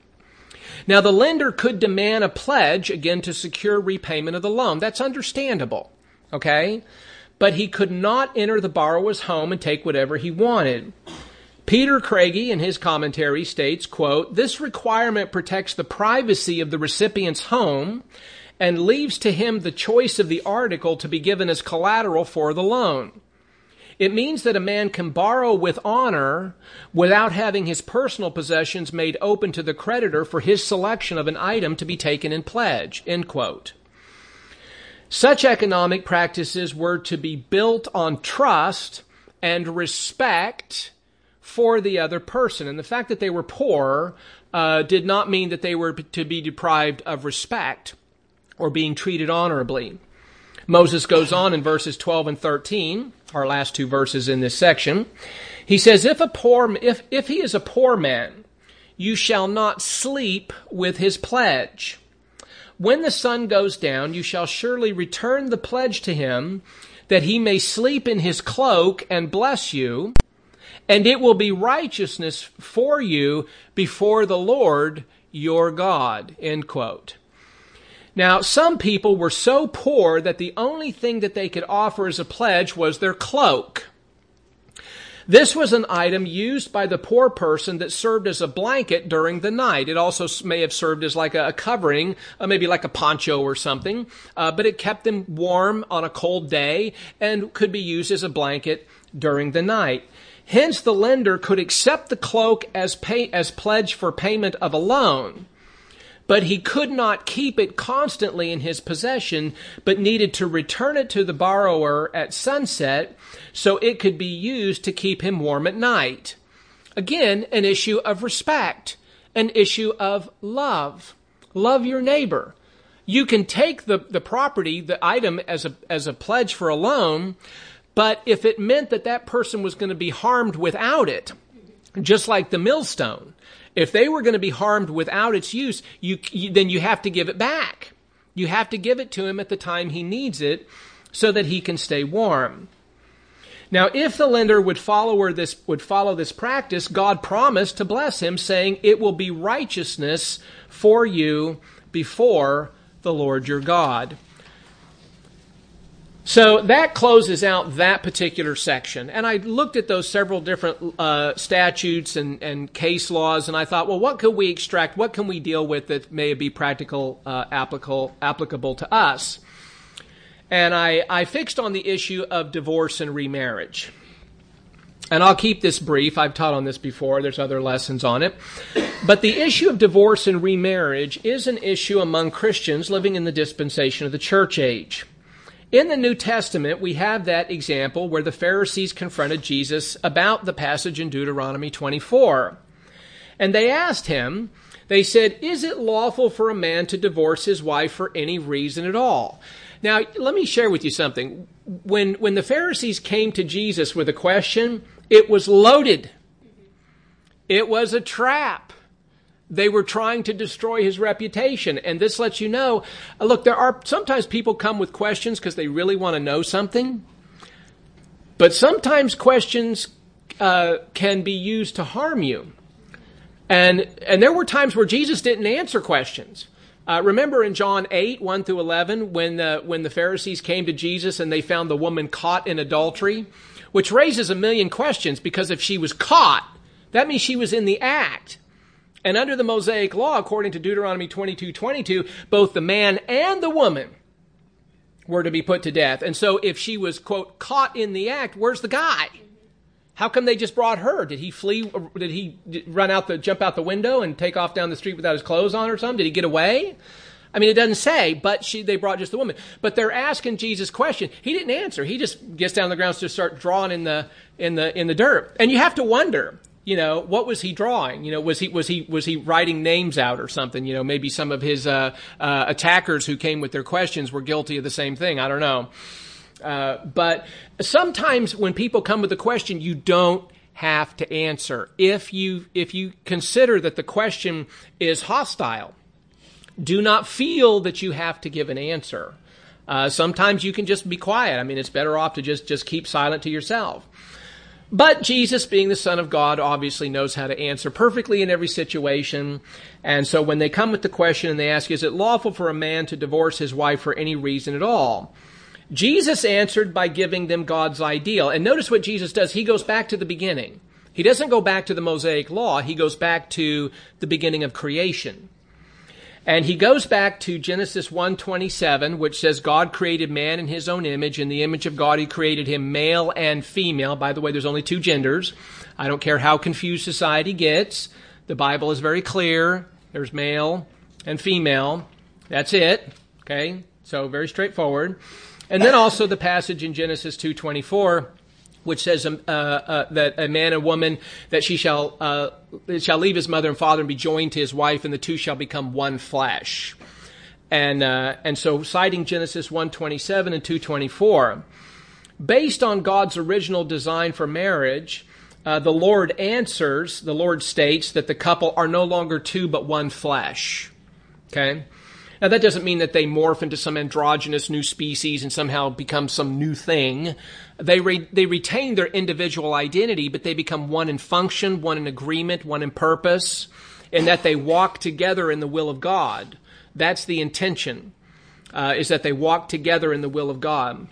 A: Now, the lender could demand a pledge, again, to secure repayment of the loan. That's understandable, okay? But he could not enter the borrower's home and take whatever he wanted. Peter Craigie, in his commentary, states, quote, "This requirement protects the privacy of the recipient's home and leaves to him the choice of the article to be given as collateral for the loan. It means that a man can borrow with honor without having his personal possessions made open to the creditor for his selection of an item to be taken in pledge," end quote. Such economic practices were to be built on trust and respect for the other person. And the fact that they were poor uh, did not mean that they were to be deprived of respect or being treated honorably. Moses goes on in verses twelve and thirteen, our last two verses in this section. He says, if a poor, if, if he is a poor man, you shall not sleep with his pledge. When the sun goes down, you shall surely return the pledge to him, that he may sleep in his cloak and bless you, and it will be righteousness for you before the Lord your God, end quote. Now, some people were so poor that the only thing that they could offer as a pledge was their cloak. This was an item used by the poor person that served as a blanket during the night. It also may have served as like a covering, uh, maybe like a poncho or something, uh, but it kept them warm on a cold day and could be used as a blanket during the night. Hence, the lender could accept the cloak as pay, as pledge for payment of a loan, but he could not keep it constantly in his possession, but needed to return it to the borrower at sunset so it could be used to keep him warm at night. Again, an issue of respect, an issue of love. Love your neighbor. You can take the, the property, the item, as a, as a pledge for a loan, but if it meant that that person was going to be harmed without it, just like the millstone, if they were going to be harmed without its use, you, you, then you have to give it back. You have to give it to him at the time he needs it so that he can stay warm. Now, if the lender would follow this, would follow this practice, God promised to bless him, saying, "It will be righteousness for you before the Lord your God." So that closes out that particular section. And I looked at those several different uh, statutes and, and case laws, and I thought, well, what could we extract? What can we deal with that may be practical, uh, applicable, applicable to us? And I, I fixed on the issue of divorce and remarriage. And I'll keep this brief. I've taught on this before. There's other lessons on it. But the issue of divorce and remarriage is an issue among Christians living in the dispensation of the church age. In the New Testament, we have that example where the Pharisees confronted Jesus about the passage in Deuteronomy twenty-four. And they asked him, they said, is it lawful for a man to divorce his wife for any reason at all? Now, let me share with you something. When, when the Pharisees came to Jesus with a question, it was loaded. It was a trap. They were trying to destroy his reputation. And this lets you know, look, there are sometimes people come with questions because they really want to know something. But sometimes questions uh, can be used to harm you. And, and there were times where Jesus didn't answer questions. Uh, remember in John eight, one through eleven, when the, when the Pharisees came to Jesus and they found the woman caught in adultery, which raises a million questions, because if she was caught, that means she was in the act. And under the Mosaic law, according to Deuteronomy twenty-two twenty-two, both the man and the woman were to be put to death. And so if she was, quote, caught in the act, where's the guy? How come they just brought her? Did he flee? Did he run out the, jump out the window and take off down the street without his clothes on or something? Did he get away? I mean, it doesn't say, but she, they brought just the woman. But they're asking Jesus question. He didn't answer. He just gets down on the ground and just start drawing in the, in the, in the dirt. And you have to wonder, you know, what was he drawing? You know, was he, was he, was he writing names out or something? You know, maybe some of his, uh, uh, attackers who came with their questions were guilty of the same thing. I don't know. Uh, but sometimes when people come with a question, you don't have to answer. If you, if you consider that the question is hostile, do not feel that you have to give an answer. Uh, sometimes you can just be quiet. I mean, it's better off to just, just keep silent to yourself. But Jesus, being the Son of God, obviously knows how to answer perfectly in every situation. And so when they come with the question and they ask, is it lawful for a man to divorce his wife for any reason at all? Jesus answered by giving them God's ideal. And notice what Jesus does. He goes back to the beginning. He doesn't go back to the Mosaic law. He goes back to the beginning of creation. And he goes back to Genesis one twenty-seven, which says God created man in his own image. In the image of God, he created him male and female. By the way, there's only two genders. I don't care how confused society gets. The Bible is very clear. There's male and female. That's it. Okay? So very straightforward. And then also the passage in Genesis two twenty-four, which says uh, uh, that a man and woman, that she shall uh, shall leave his mother and father and be joined to his wife, and the two shall become one flesh. And uh, and so citing Genesis one twenty-seven and two twenty-four, based on God's original design for marriage, uh, the Lord answers, the Lord states that the couple are no longer two but one flesh. Okay? Now, that doesn't mean that they morph into some androgynous new species and somehow become some new thing. They re- they retain their individual identity, but they become one in function, one in agreement, one in purpose, and that they walk together in the will of God. That's the intention, uh, is that they walk together in the will of God.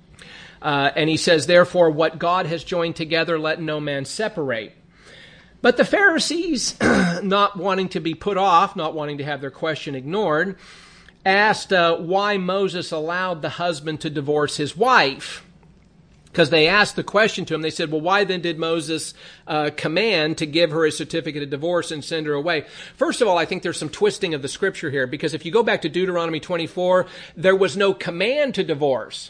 A: Uh, and he says, therefore, what God has joined together, let no man separate. But the Pharisees, not wanting to be put off, not wanting to have their question ignored, asked uh, why Moses allowed the husband to divorce his wife. Because they asked the question to him, they said, well, why then did Moses uh, command to give her a certificate of divorce and send her away? First of all, I think there's some twisting of the scripture here, because if you go back to Deuteronomy twenty-four, there was no command to divorce.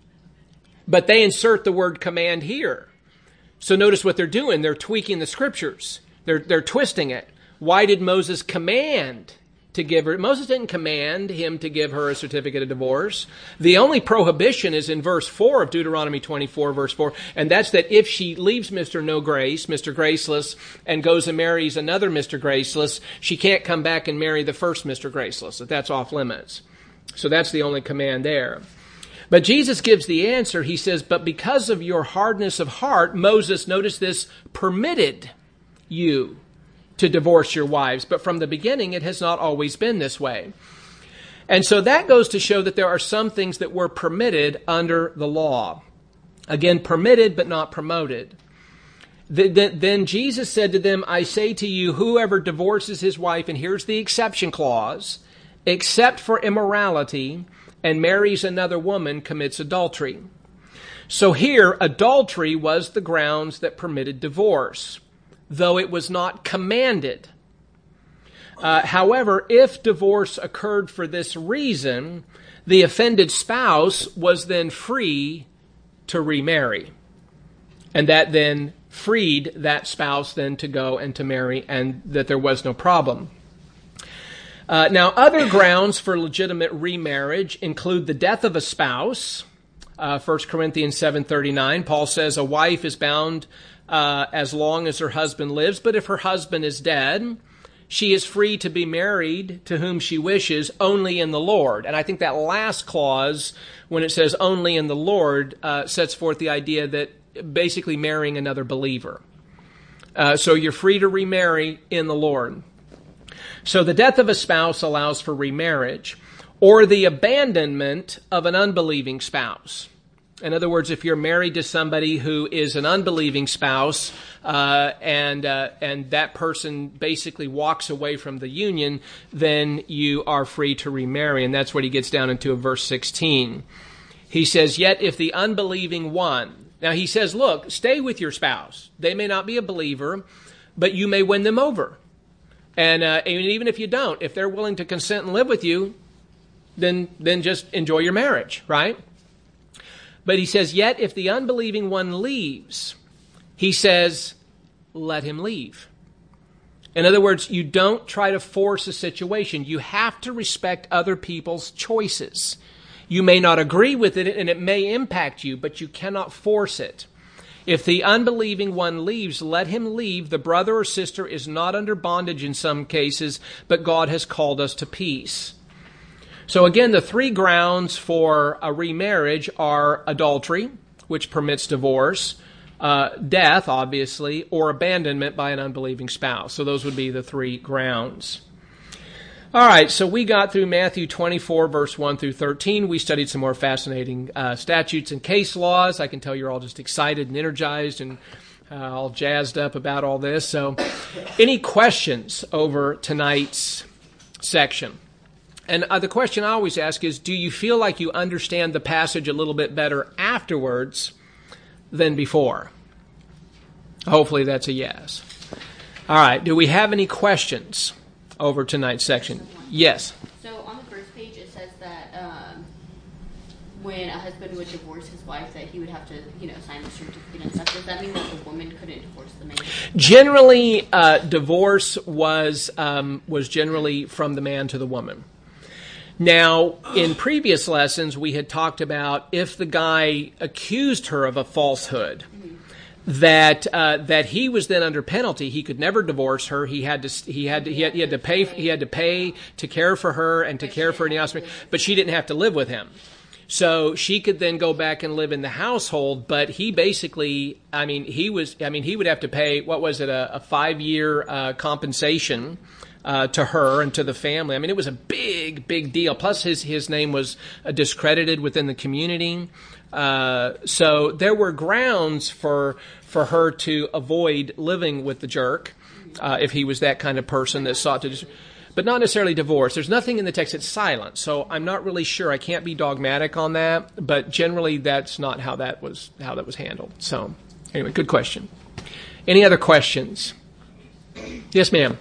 A: But they insert the word command here. So notice what they're doing. They're tweaking the scriptures. They're, they're twisting it. Why did Moses command to give her? Moses didn't command him to give her a certificate of divorce. The only prohibition is in verse four of Deuteronomy twenty-four, verse four. And that's that if she leaves Mister No Grace, Mister Graceless, and goes and marries another Mister Graceless, she can't come back and marry the first Mister Graceless. That that's off limits. So that's the only command there. But Jesus gives the answer. He says, but because of your hardness of heart, Moses, notice this, permitted you to divorce your wives. But from the beginning, it has not always been this way. And so that goes to show that there are some things that were permitted under the law. Again, permitted but not promoted. Then Jesus said to them, I say to you, whoever divorces his wife, and here's the exception clause, except for immorality, and marries another woman, commits adultery. So here, adultery was the grounds that permitted divorce, though it was not commanded. Uh, however, if divorce occurred for this reason, the offended spouse was then free to remarry. And that then freed that spouse then to go and to marry, and that there was no problem. Uh, now, other grounds for legitimate remarriage include the death of a spouse. Uh, First Corinthians seven thirty-nine, Paul says a wife is bound uh, as long as her husband lives, but if her husband is dead, she is free to be married to whom she wishes, only in the Lord. And I think that last clause, when it says only in the Lord, uh, sets forth the idea that basically marrying another believer. Uh, so you're free to remarry in the Lord. So the death of a spouse allows for remarriage, or the abandonment of an unbelieving spouse. In other words, if you're married to somebody who is an unbelieving spouse, uh, and uh, and that person basically walks away from the union, then you are free to remarry. And that's what he gets down into in verse sixteen. He says, yet if the unbelieving one... Now he says, look, stay with your spouse. They may not be a believer, but you may win them over. And, uh, and even if you don't, if they're willing to consent and live with you, then then just enjoy your marriage, right? But he says, yet if the unbelieving one leaves, he says, let him leave. In other words, you don't try to force a situation. You have to respect other people's choices. You may not agree with it, and it may impact you, but you cannot force it. If the unbelieving one leaves, let him leave. The brother or sister is not under bondage in some cases, but God has called us to peace. So again, the three grounds for a remarriage are adultery, which permits divorce, uh, death, obviously, or abandonment by an unbelieving spouse. So those would be the three grounds. All right, so we got through Matthew twenty-four, verse one through thirteen. We studied some more fascinating uh, statutes and case laws. I can tell you're all just excited and energized and uh, all jazzed up about all this. So any questions over tonight's section? And uh, the question I always ask is, do you feel like you understand the passage a little bit better afterwards than before? Hopefully that's a yes. All right, do we have any questions over tonight's section? Yes.
B: So on the first page it says that um, when a husband would divorce his wife, that he would have to, you know, sign the certificate and stuff. Does that mean that the woman couldn't divorce the man?
A: Generally, uh, divorce was um, was generally from the man to the woman. Now, in previous lessons, we had talked about if the guy accused her of a falsehood, mm-hmm. that uh, that he was then under penalty. He could never divorce her. He had to he had to, he had, he had to pay he had to pay to care for her and to care for any offspring, but she didn't have to live with him. So she could then go back and live in the household, but he basically, I mean, he was, I mean, he would have to pay, what was it, a, a five-year uh, compensation Uh, to her and to the family. I mean, it was a big, big deal. Plus, his his name was uh, discredited within the community. Uh, so there were grounds for for her to avoid living with the jerk uh, if he was that kind of person that sought to, dis- but not necessarily divorce. There's nothing in the text that's silent, so I'm not really sure. I can't be dogmatic on that, but generally that's not how that was how that was handled. So, anyway, good question. Any other questions? Yes, ma'am.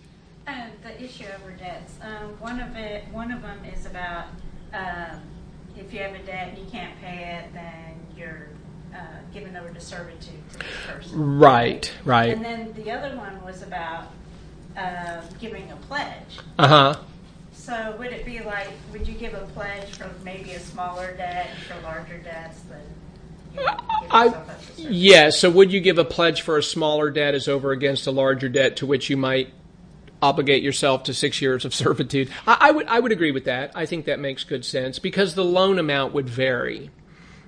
C: Issue over debts. Um, one of it, one of them is about um, if you have a debt and you can't pay it, then you're uh, given over to servitude to this person.
A: Right, right.
C: And then the other one was about uh, giving a pledge.
A: Uh huh.
C: So would it be like, would you give a pledge for maybe a smaller debt and for larger debts than? You know,
A: I, yeah. So would you give a pledge for a smaller debt as over against a larger debt to which you might obligate yourself to six years of servitude? I, I would I would agree with that. I think that makes good sense because the loan amount would vary.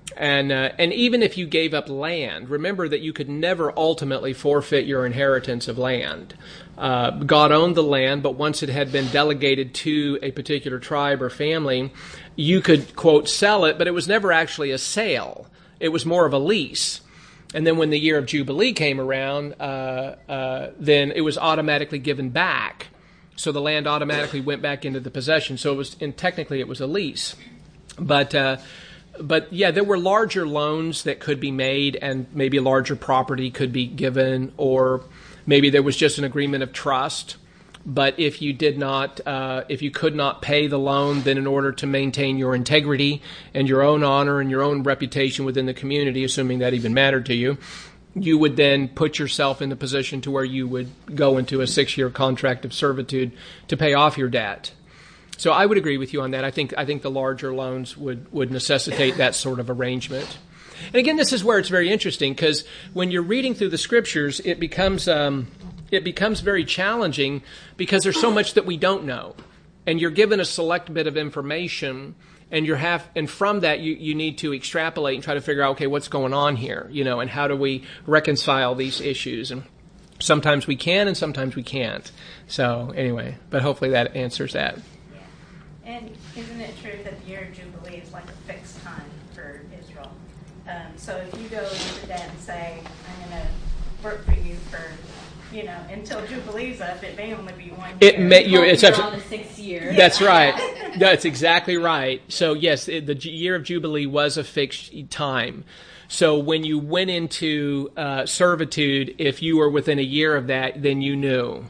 A: And uh, and even if you gave up land, remember that you could never ultimately forfeit your inheritance of land. Uh, God owned the land, but once it had been delegated to a particular tribe or family, you could, quote, sell it, but it was never actually a sale. It was more of a lease. And then when the year of Jubilee came around, uh, uh, then it was automatically given back. So the land automatically went back into the possession. So it was, and technically it was a lease. But... Uh, But yeah, there were larger loans that could be made, and maybe a larger property could be given, or maybe there was just an agreement of trust. But if you did not, uh, if you could not pay the loan, then in order to maintain your integrity and your own honor and your own reputation within the community, assuming that even mattered to you, you would then put yourself in the position to where you would go into a six-year contract of servitude to pay off your debt. So I would agree with you on that. I think I think the larger loans would, would necessitate that sort of arrangement. And again, this is where it's very interesting, because when you're reading through the scriptures, it becomes um, it becomes very challenging because there's so much that we don't know, and you're given a select bit of information, and you're have and from that you, you need to extrapolate and try to figure out, okay, what's going on here, you know, and how do we reconcile these issues? And sometimes we can, and sometimes we can't. So anyway, but hopefully that answers that.
C: And isn't it true that the year of Jubilee is like a fixed time for Israel? Um, so if you go into that and say, I'm going to work for you for, you know, until Jubilee's up, it may only be one
A: it
C: year.
A: May, you're, it's
B: You're on the sixth year.
A: That's right. That's exactly right. So yes, it, the year of Jubilee was a fixed time. So when you went into uh, servitude, if you were within a year of that, then you knew.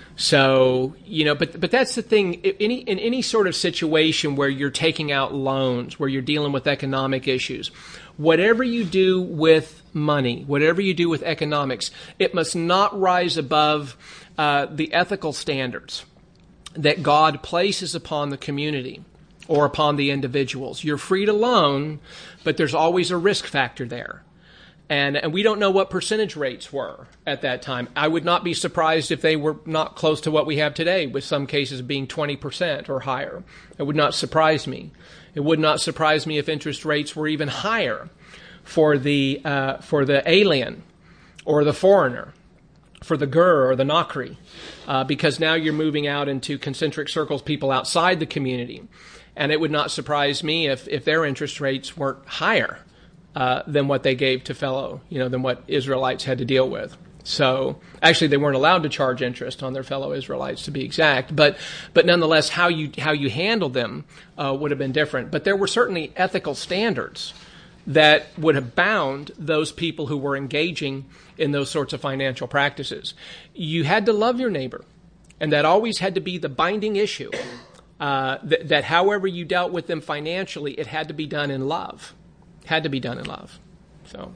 A: So, you know, but but that's the thing. Any in any sort of situation where you're taking out loans, where you're dealing with economic issues, whatever you do with money, whatever you do with economics, it must not rise above uh, the ethical standards that God places upon the community or upon the individuals. You're free to loan, but there's always a risk factor there. And and we don't know what percentage rates were at that time. I would not be surprised if they were not close to what we have today, with some cases being twenty percent or higher. It would not surprise me. It would not surprise me if interest rates were even higher for the uh, for the alien or the foreigner, for the ger or the nokri, uh, because now you're moving out into concentric circles, people outside the community. And it would not surprise me if, if their interest rates weren't higher Uh, than what they gave to fellow, you know, than what Israelites had to deal with. So actually, they weren't allowed to charge interest on their fellow Israelites, to be exact. But but nonetheless, how you how you handled them uh, would have been different. But there were certainly ethical standards that would have bound those people who were engaging in those sorts of financial practices. You had to love your neighbor, and that always had to be the binding issue. Uh, that, that however you dealt with them financially, it had to be done in love. Had to be done in love. So,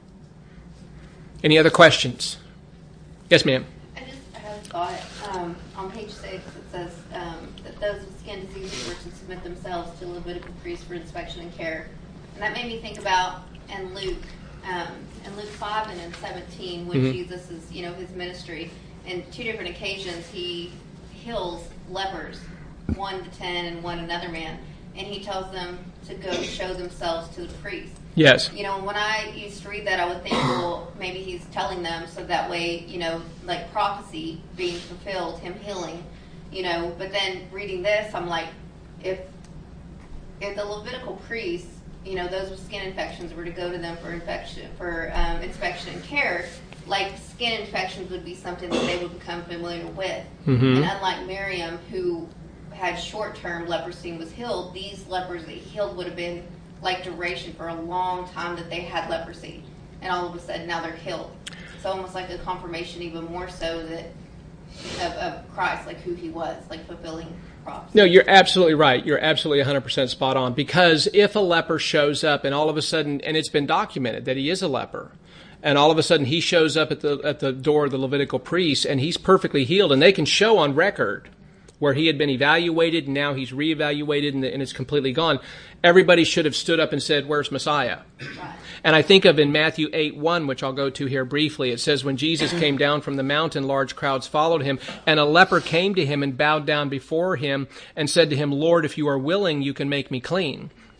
A: any other questions? Yes, ma'am.
B: I just I had a thought. Um, on page six, it says um, that those with skin diseases were to submit themselves to Levitical priests for inspection and care. And that made me think about in Luke, um, in Luke five and in seventeen, when mm-hmm. Jesus is, you know, his ministry. In two different occasions, he heals lepers, one to ten and one another man. And he tells them to go show themselves to the priest.
A: Yes.
B: You know, when I used to read that, I would think, well, maybe he's telling them so that way, you know, like prophecy being fulfilled, him healing, you know. But then reading this, I'm like, if if the Levitical priests, you know, those with skin infections were to go to them for infection, for um, inspection and care, like skin infections would be something that they would become familiar with. Mm-hmm. And unlike Miriam, who had short-term leprosy and was healed, these lepers that he healed would have been like duration for a long time that they had leprosy, and all of a sudden now they're healed. So almost like a confirmation, even more so that of, of Christ, like who he was, like fulfilling prophecy.
A: No, you're absolutely right. You're absolutely one hundred percent spot on, because if a leper shows up and all of a sudden, and it's been documented that he is a leper, and all of a sudden he shows up at the at the door of the Levitical priest and he's perfectly healed, and they can show on record where he had been evaluated, and now he's reevaluated, and, and it's completely gone. Everybody should have stood up and said, "Where's Messiah?" Right. And I think of in Matthew eight one, which I'll go to here briefly, it says, when Jesus came down from the mountain, large crowds followed him, and a leper came to him and bowed down before him and said to him, "Lord, if you are willing, you can make me clean."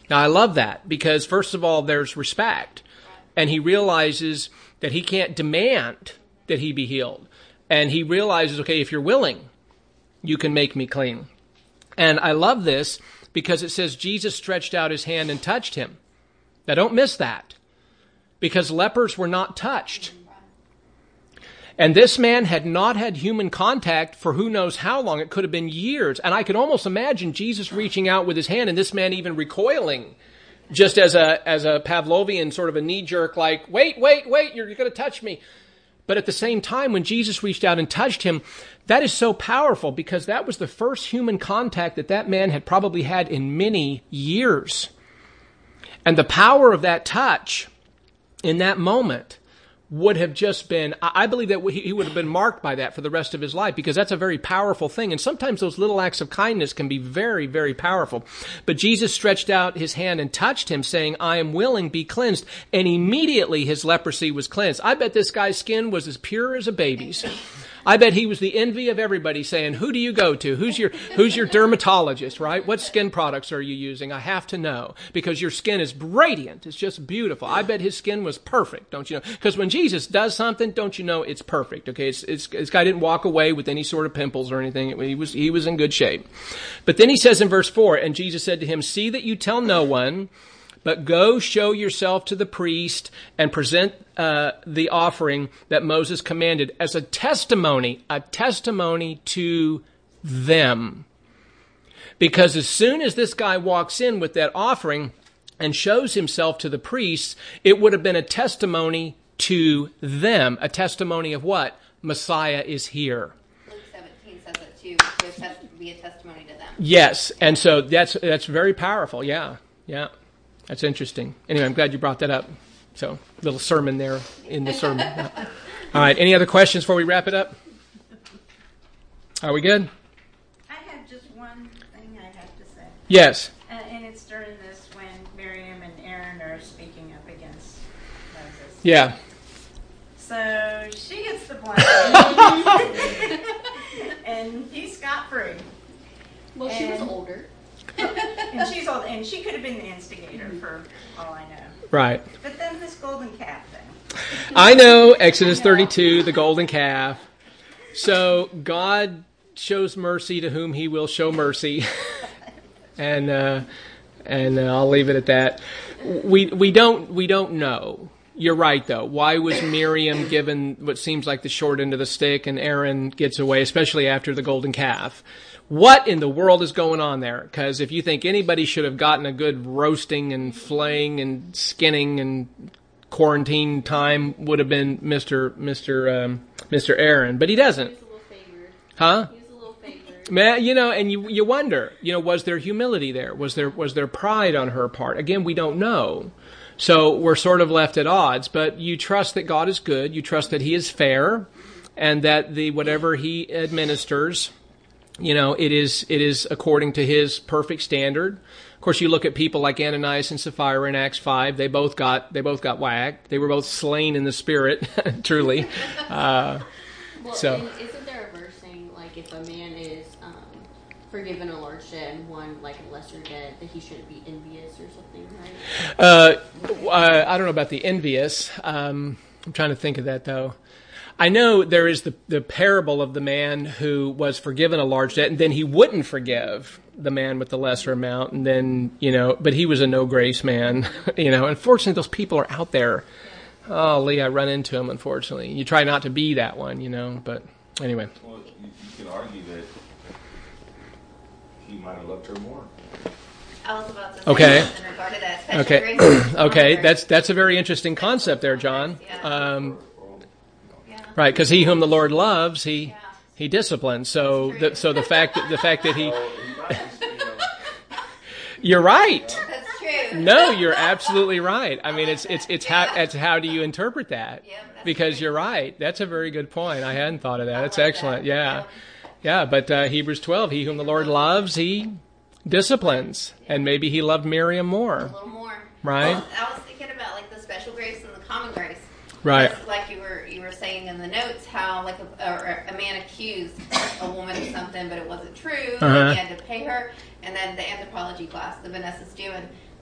A: Now, I love that because, first of all, there's respect. And he realizes that he can't demand that he be healed. And he realizes, okay, if you're willing, you can make me clean. And I love this because it says Jesus stretched out his hand and touched him. Now, don't miss that because lepers were not touched. And this man had not had human contact for who knows how long. It could have been years. And I could almost imagine Jesus reaching out with his hand and this man even recoiling, just as a as a Pavlovian sort of a knee-jerk, like, wait, wait, wait, you're going to touch me. But at the same time, when Jesus reached out and touched him, that is so powerful because that was the first human contact that that man had probably had in many years. And the power of that touch in that moment would have just been, I believe that he would have been marked by that for the rest of his life because that's a very powerful thing. And sometimes those little acts of kindness can be very, very powerful. But Jesus stretched out his hand and touched him saying, I am willing, be cleansed. And immediately his leprosy was cleansed. I bet this guy's skin was as pure as a baby's. I bet he was the envy of everybody saying, who do you go to? Who's your, who's your dermatologist, right? What skin products are you using? I have to know because your skin is radiant. It's just beautiful. I bet his skin was perfect, don't you know? Because when Jesus does something, don't you know it's perfect, okay? It's, it's, this guy didn't walk away with any sort of pimples or anything. He was, he was in good shape. But then he says in verse four, and Jesus said to him, see that you tell no one, but go show yourself to the priest and present uh, the offering that Moses commanded as a testimony, a testimony to them. Because as soon as this guy walks in with that offering and shows himself to the priests, it would have been a testimony to them. A testimony of what? Messiah is here.
B: Luke seventeen says it too, to be a testimony to them.
A: Yes, and so that's that's very powerful. Yeah, yeah. That's interesting. Anyway, I'm glad you brought that up. So, a little sermon there in the sermon. All right, any other questions before we wrap it up? Are we good?
C: I have just one thing I have to say.
A: Yes.
C: Uh, and it's during this when Miriam and Aaron are speaking up against Moses.
A: Yeah.
C: So, she gets the blame. And he's scot-free.
B: Well, she was older.
C: And she's old, and she could have been the instigator for all I know.
A: Right.
C: But then this golden calf thing.
A: I know, Exodus thirty-two, the golden calf. So God shows mercy to whom he will show mercy. and uh, and uh, I'll leave it at that. We we don't we don't know. You're right, though. Why was Miriam given what seems like the short end of the stick and Aaron gets away, especially after the golden calf? What in the world is going on there? Because if you think anybody should have gotten a good roasting and flaying and skinning and quarantine time, would have been Mister Mister Um, Mister Aaron, but he doesn't.
B: He's a little favored.
A: Huh?
B: He's a little favored.
A: Man, you know, and you you wonder, you know, was there humility there? Was there was there pride on her part? Again, we don't know. So we're sort of left at odds. But you trust that God is good. You trust that He is fair, and that the whatever He administers, you know, it is it is according to His perfect standard. Of course, you look at people like Ananias and Sapphira in Acts five. They both got they both got whacked. They were both slain in the spirit, truly. Uh,
D: well,
A: so,
D: and isn't there a verse saying like if a man is um, forgiven a large debt and one like a lesser debt, that he shouldn't be envious or something, right?
A: uh, I don't know about the envious. Um, I'm trying to think of that though. I know there is the, the parable of the man who was forgiven a large debt and then he wouldn't forgive the man with the lesser amount. And then, you know, but he was a no grace man, you know, unfortunately those people are out there. Oh, Lee, I run into them, unfortunately. You try not to be that one, you know, but anyway.
E: Well, you, you can argue that he might have loved her more.
B: I was about to say
A: Okay.
B: in regard to that. Special
A: Okay.
B: grace.
A: Okay. That's, that's a very interesting concept there, John. Um,
B: Yeah.
A: right. Because he whom the Lord loves, he,
B: Yeah.
A: he disciplines. So, the, so the fact that, the fact that he,
E: So he might just, you know,
A: you're right.
B: That's true.
A: No, you're absolutely right. I mean, it's it's it's how it's how do you interpret that?
B: Yeah, that's
A: Because
B: great.
A: you're right. That's a very good point. I hadn't thought of that.
B: I
A: That's
B: like
A: excellent.
B: that.
A: Yeah, yeah. But uh, Hebrews twelve, he whom the Lord loves, he disciplines, and maybe he loved Miriam
B: A
A: more.
B: little more.
A: Right.
B: Well, I was thinking about like the special grace and the common grace.
A: Right.
B: Because, like you were you were saying in the notes, how like a, or a man accused a woman of something, but it wasn't true.
A: Uh-huh.
B: He had to pay her, and then the anthropology class that Vanessa's doing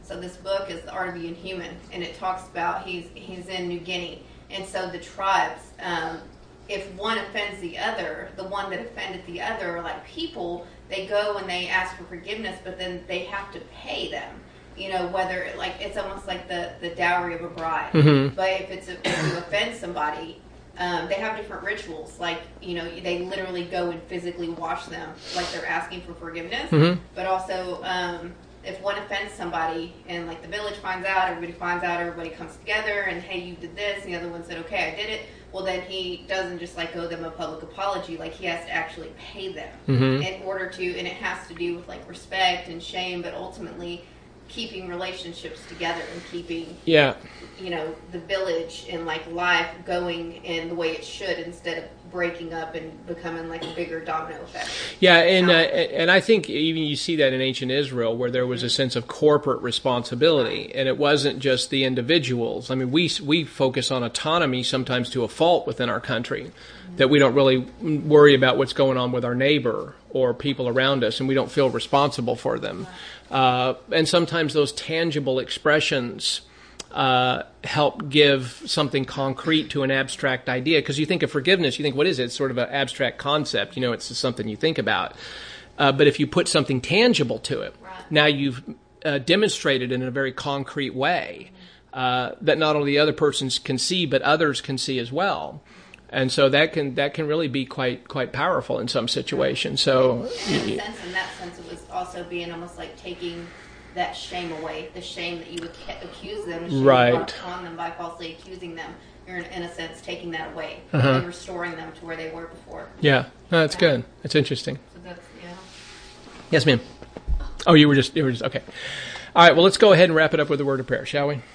B: So this book is The Art of Being Human, and it talks about he's he's in New Guinea, and so the tribes, um, if one offends the other, the one that offended the other, like people, they go and they ask for forgiveness, but then they have to pay them. You know, whether like it's almost like the, the dowry of a bride.
A: Mm-hmm.
B: But if it's a, if you offend somebody, um, they have different rituals. Like, you know, they literally go and physically wash them, like they're asking for forgiveness.
A: Mm-hmm.
B: But also, um, if one offends somebody and like the village finds out, everybody finds out, everybody comes together and, hey, you did this, and the other one said, okay, I did it. Well, then he doesn't just like owe them a public apology, like he has to actually pay them
A: Mm-hmm.
B: in order to, and it has to do with like respect and shame, but ultimately keeping relationships together and keeping,
A: Yeah.
B: you know, the village and like life going in the way it should, instead of breaking up and becoming like a bigger domino effect.
A: Yeah, and uh, and I think even you see that in ancient Israel, where there was a sense of corporate responsibility, and it wasn't just the individuals. I mean, we we focus on autonomy sometimes to a fault within our country, that we don't really worry about what's going on with our neighbor or people around us, and we don't feel responsible for them. Uh, and sometimes those tangible expressions uh, help give something concrete to an abstract idea. Because you think of forgiveness, you think, what is it? It's sort of an abstract concept. You know, it's just something you think about. Uh, but if you put something tangible to it,
B: Right.
A: now you've uh, demonstrated in a very concrete way uh, that not only the other persons can see, but others can see as well. And so that can that can really be quite quite powerful in some situations. So,
B: And in a sense, in that sense, it was also being almost like taking that shame away, the shame that you would ca- accuse them, the shame
A: Right.
B: you brought upon them by falsely accusing them. You're, in, in a sense, taking that away
A: Uh-huh.
B: and restoring them to where they were before.
A: yeah, no, that's good. That's interesting.
B: So that's, yeah.
A: Yes, ma'am. Oh, you were just you were just okay. All right. Well, let's go ahead and wrap it up with a word of prayer, shall we?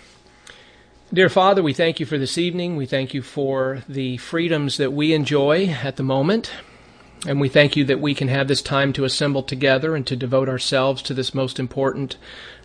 A: Dear Father, we thank you for this evening. We thank you for the freedoms that we enjoy at the moment. And we thank you that we can have this time to assemble together and to devote ourselves to this most important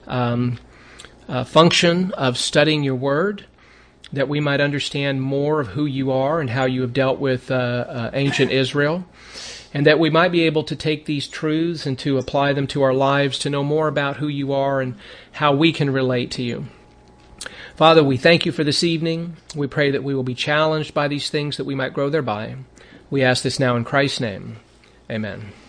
A: um, uh, function of studying your word, that we might understand more of who you are and how you have dealt with uh, uh, ancient Israel, and that we might be able to take these truths and to apply them to our lives, to know more about who you are and how we can relate to you. Father, we thank you for this evening. We pray that we will be challenged by these things, that we might grow thereby. We ask this now in Christ's name. Amen.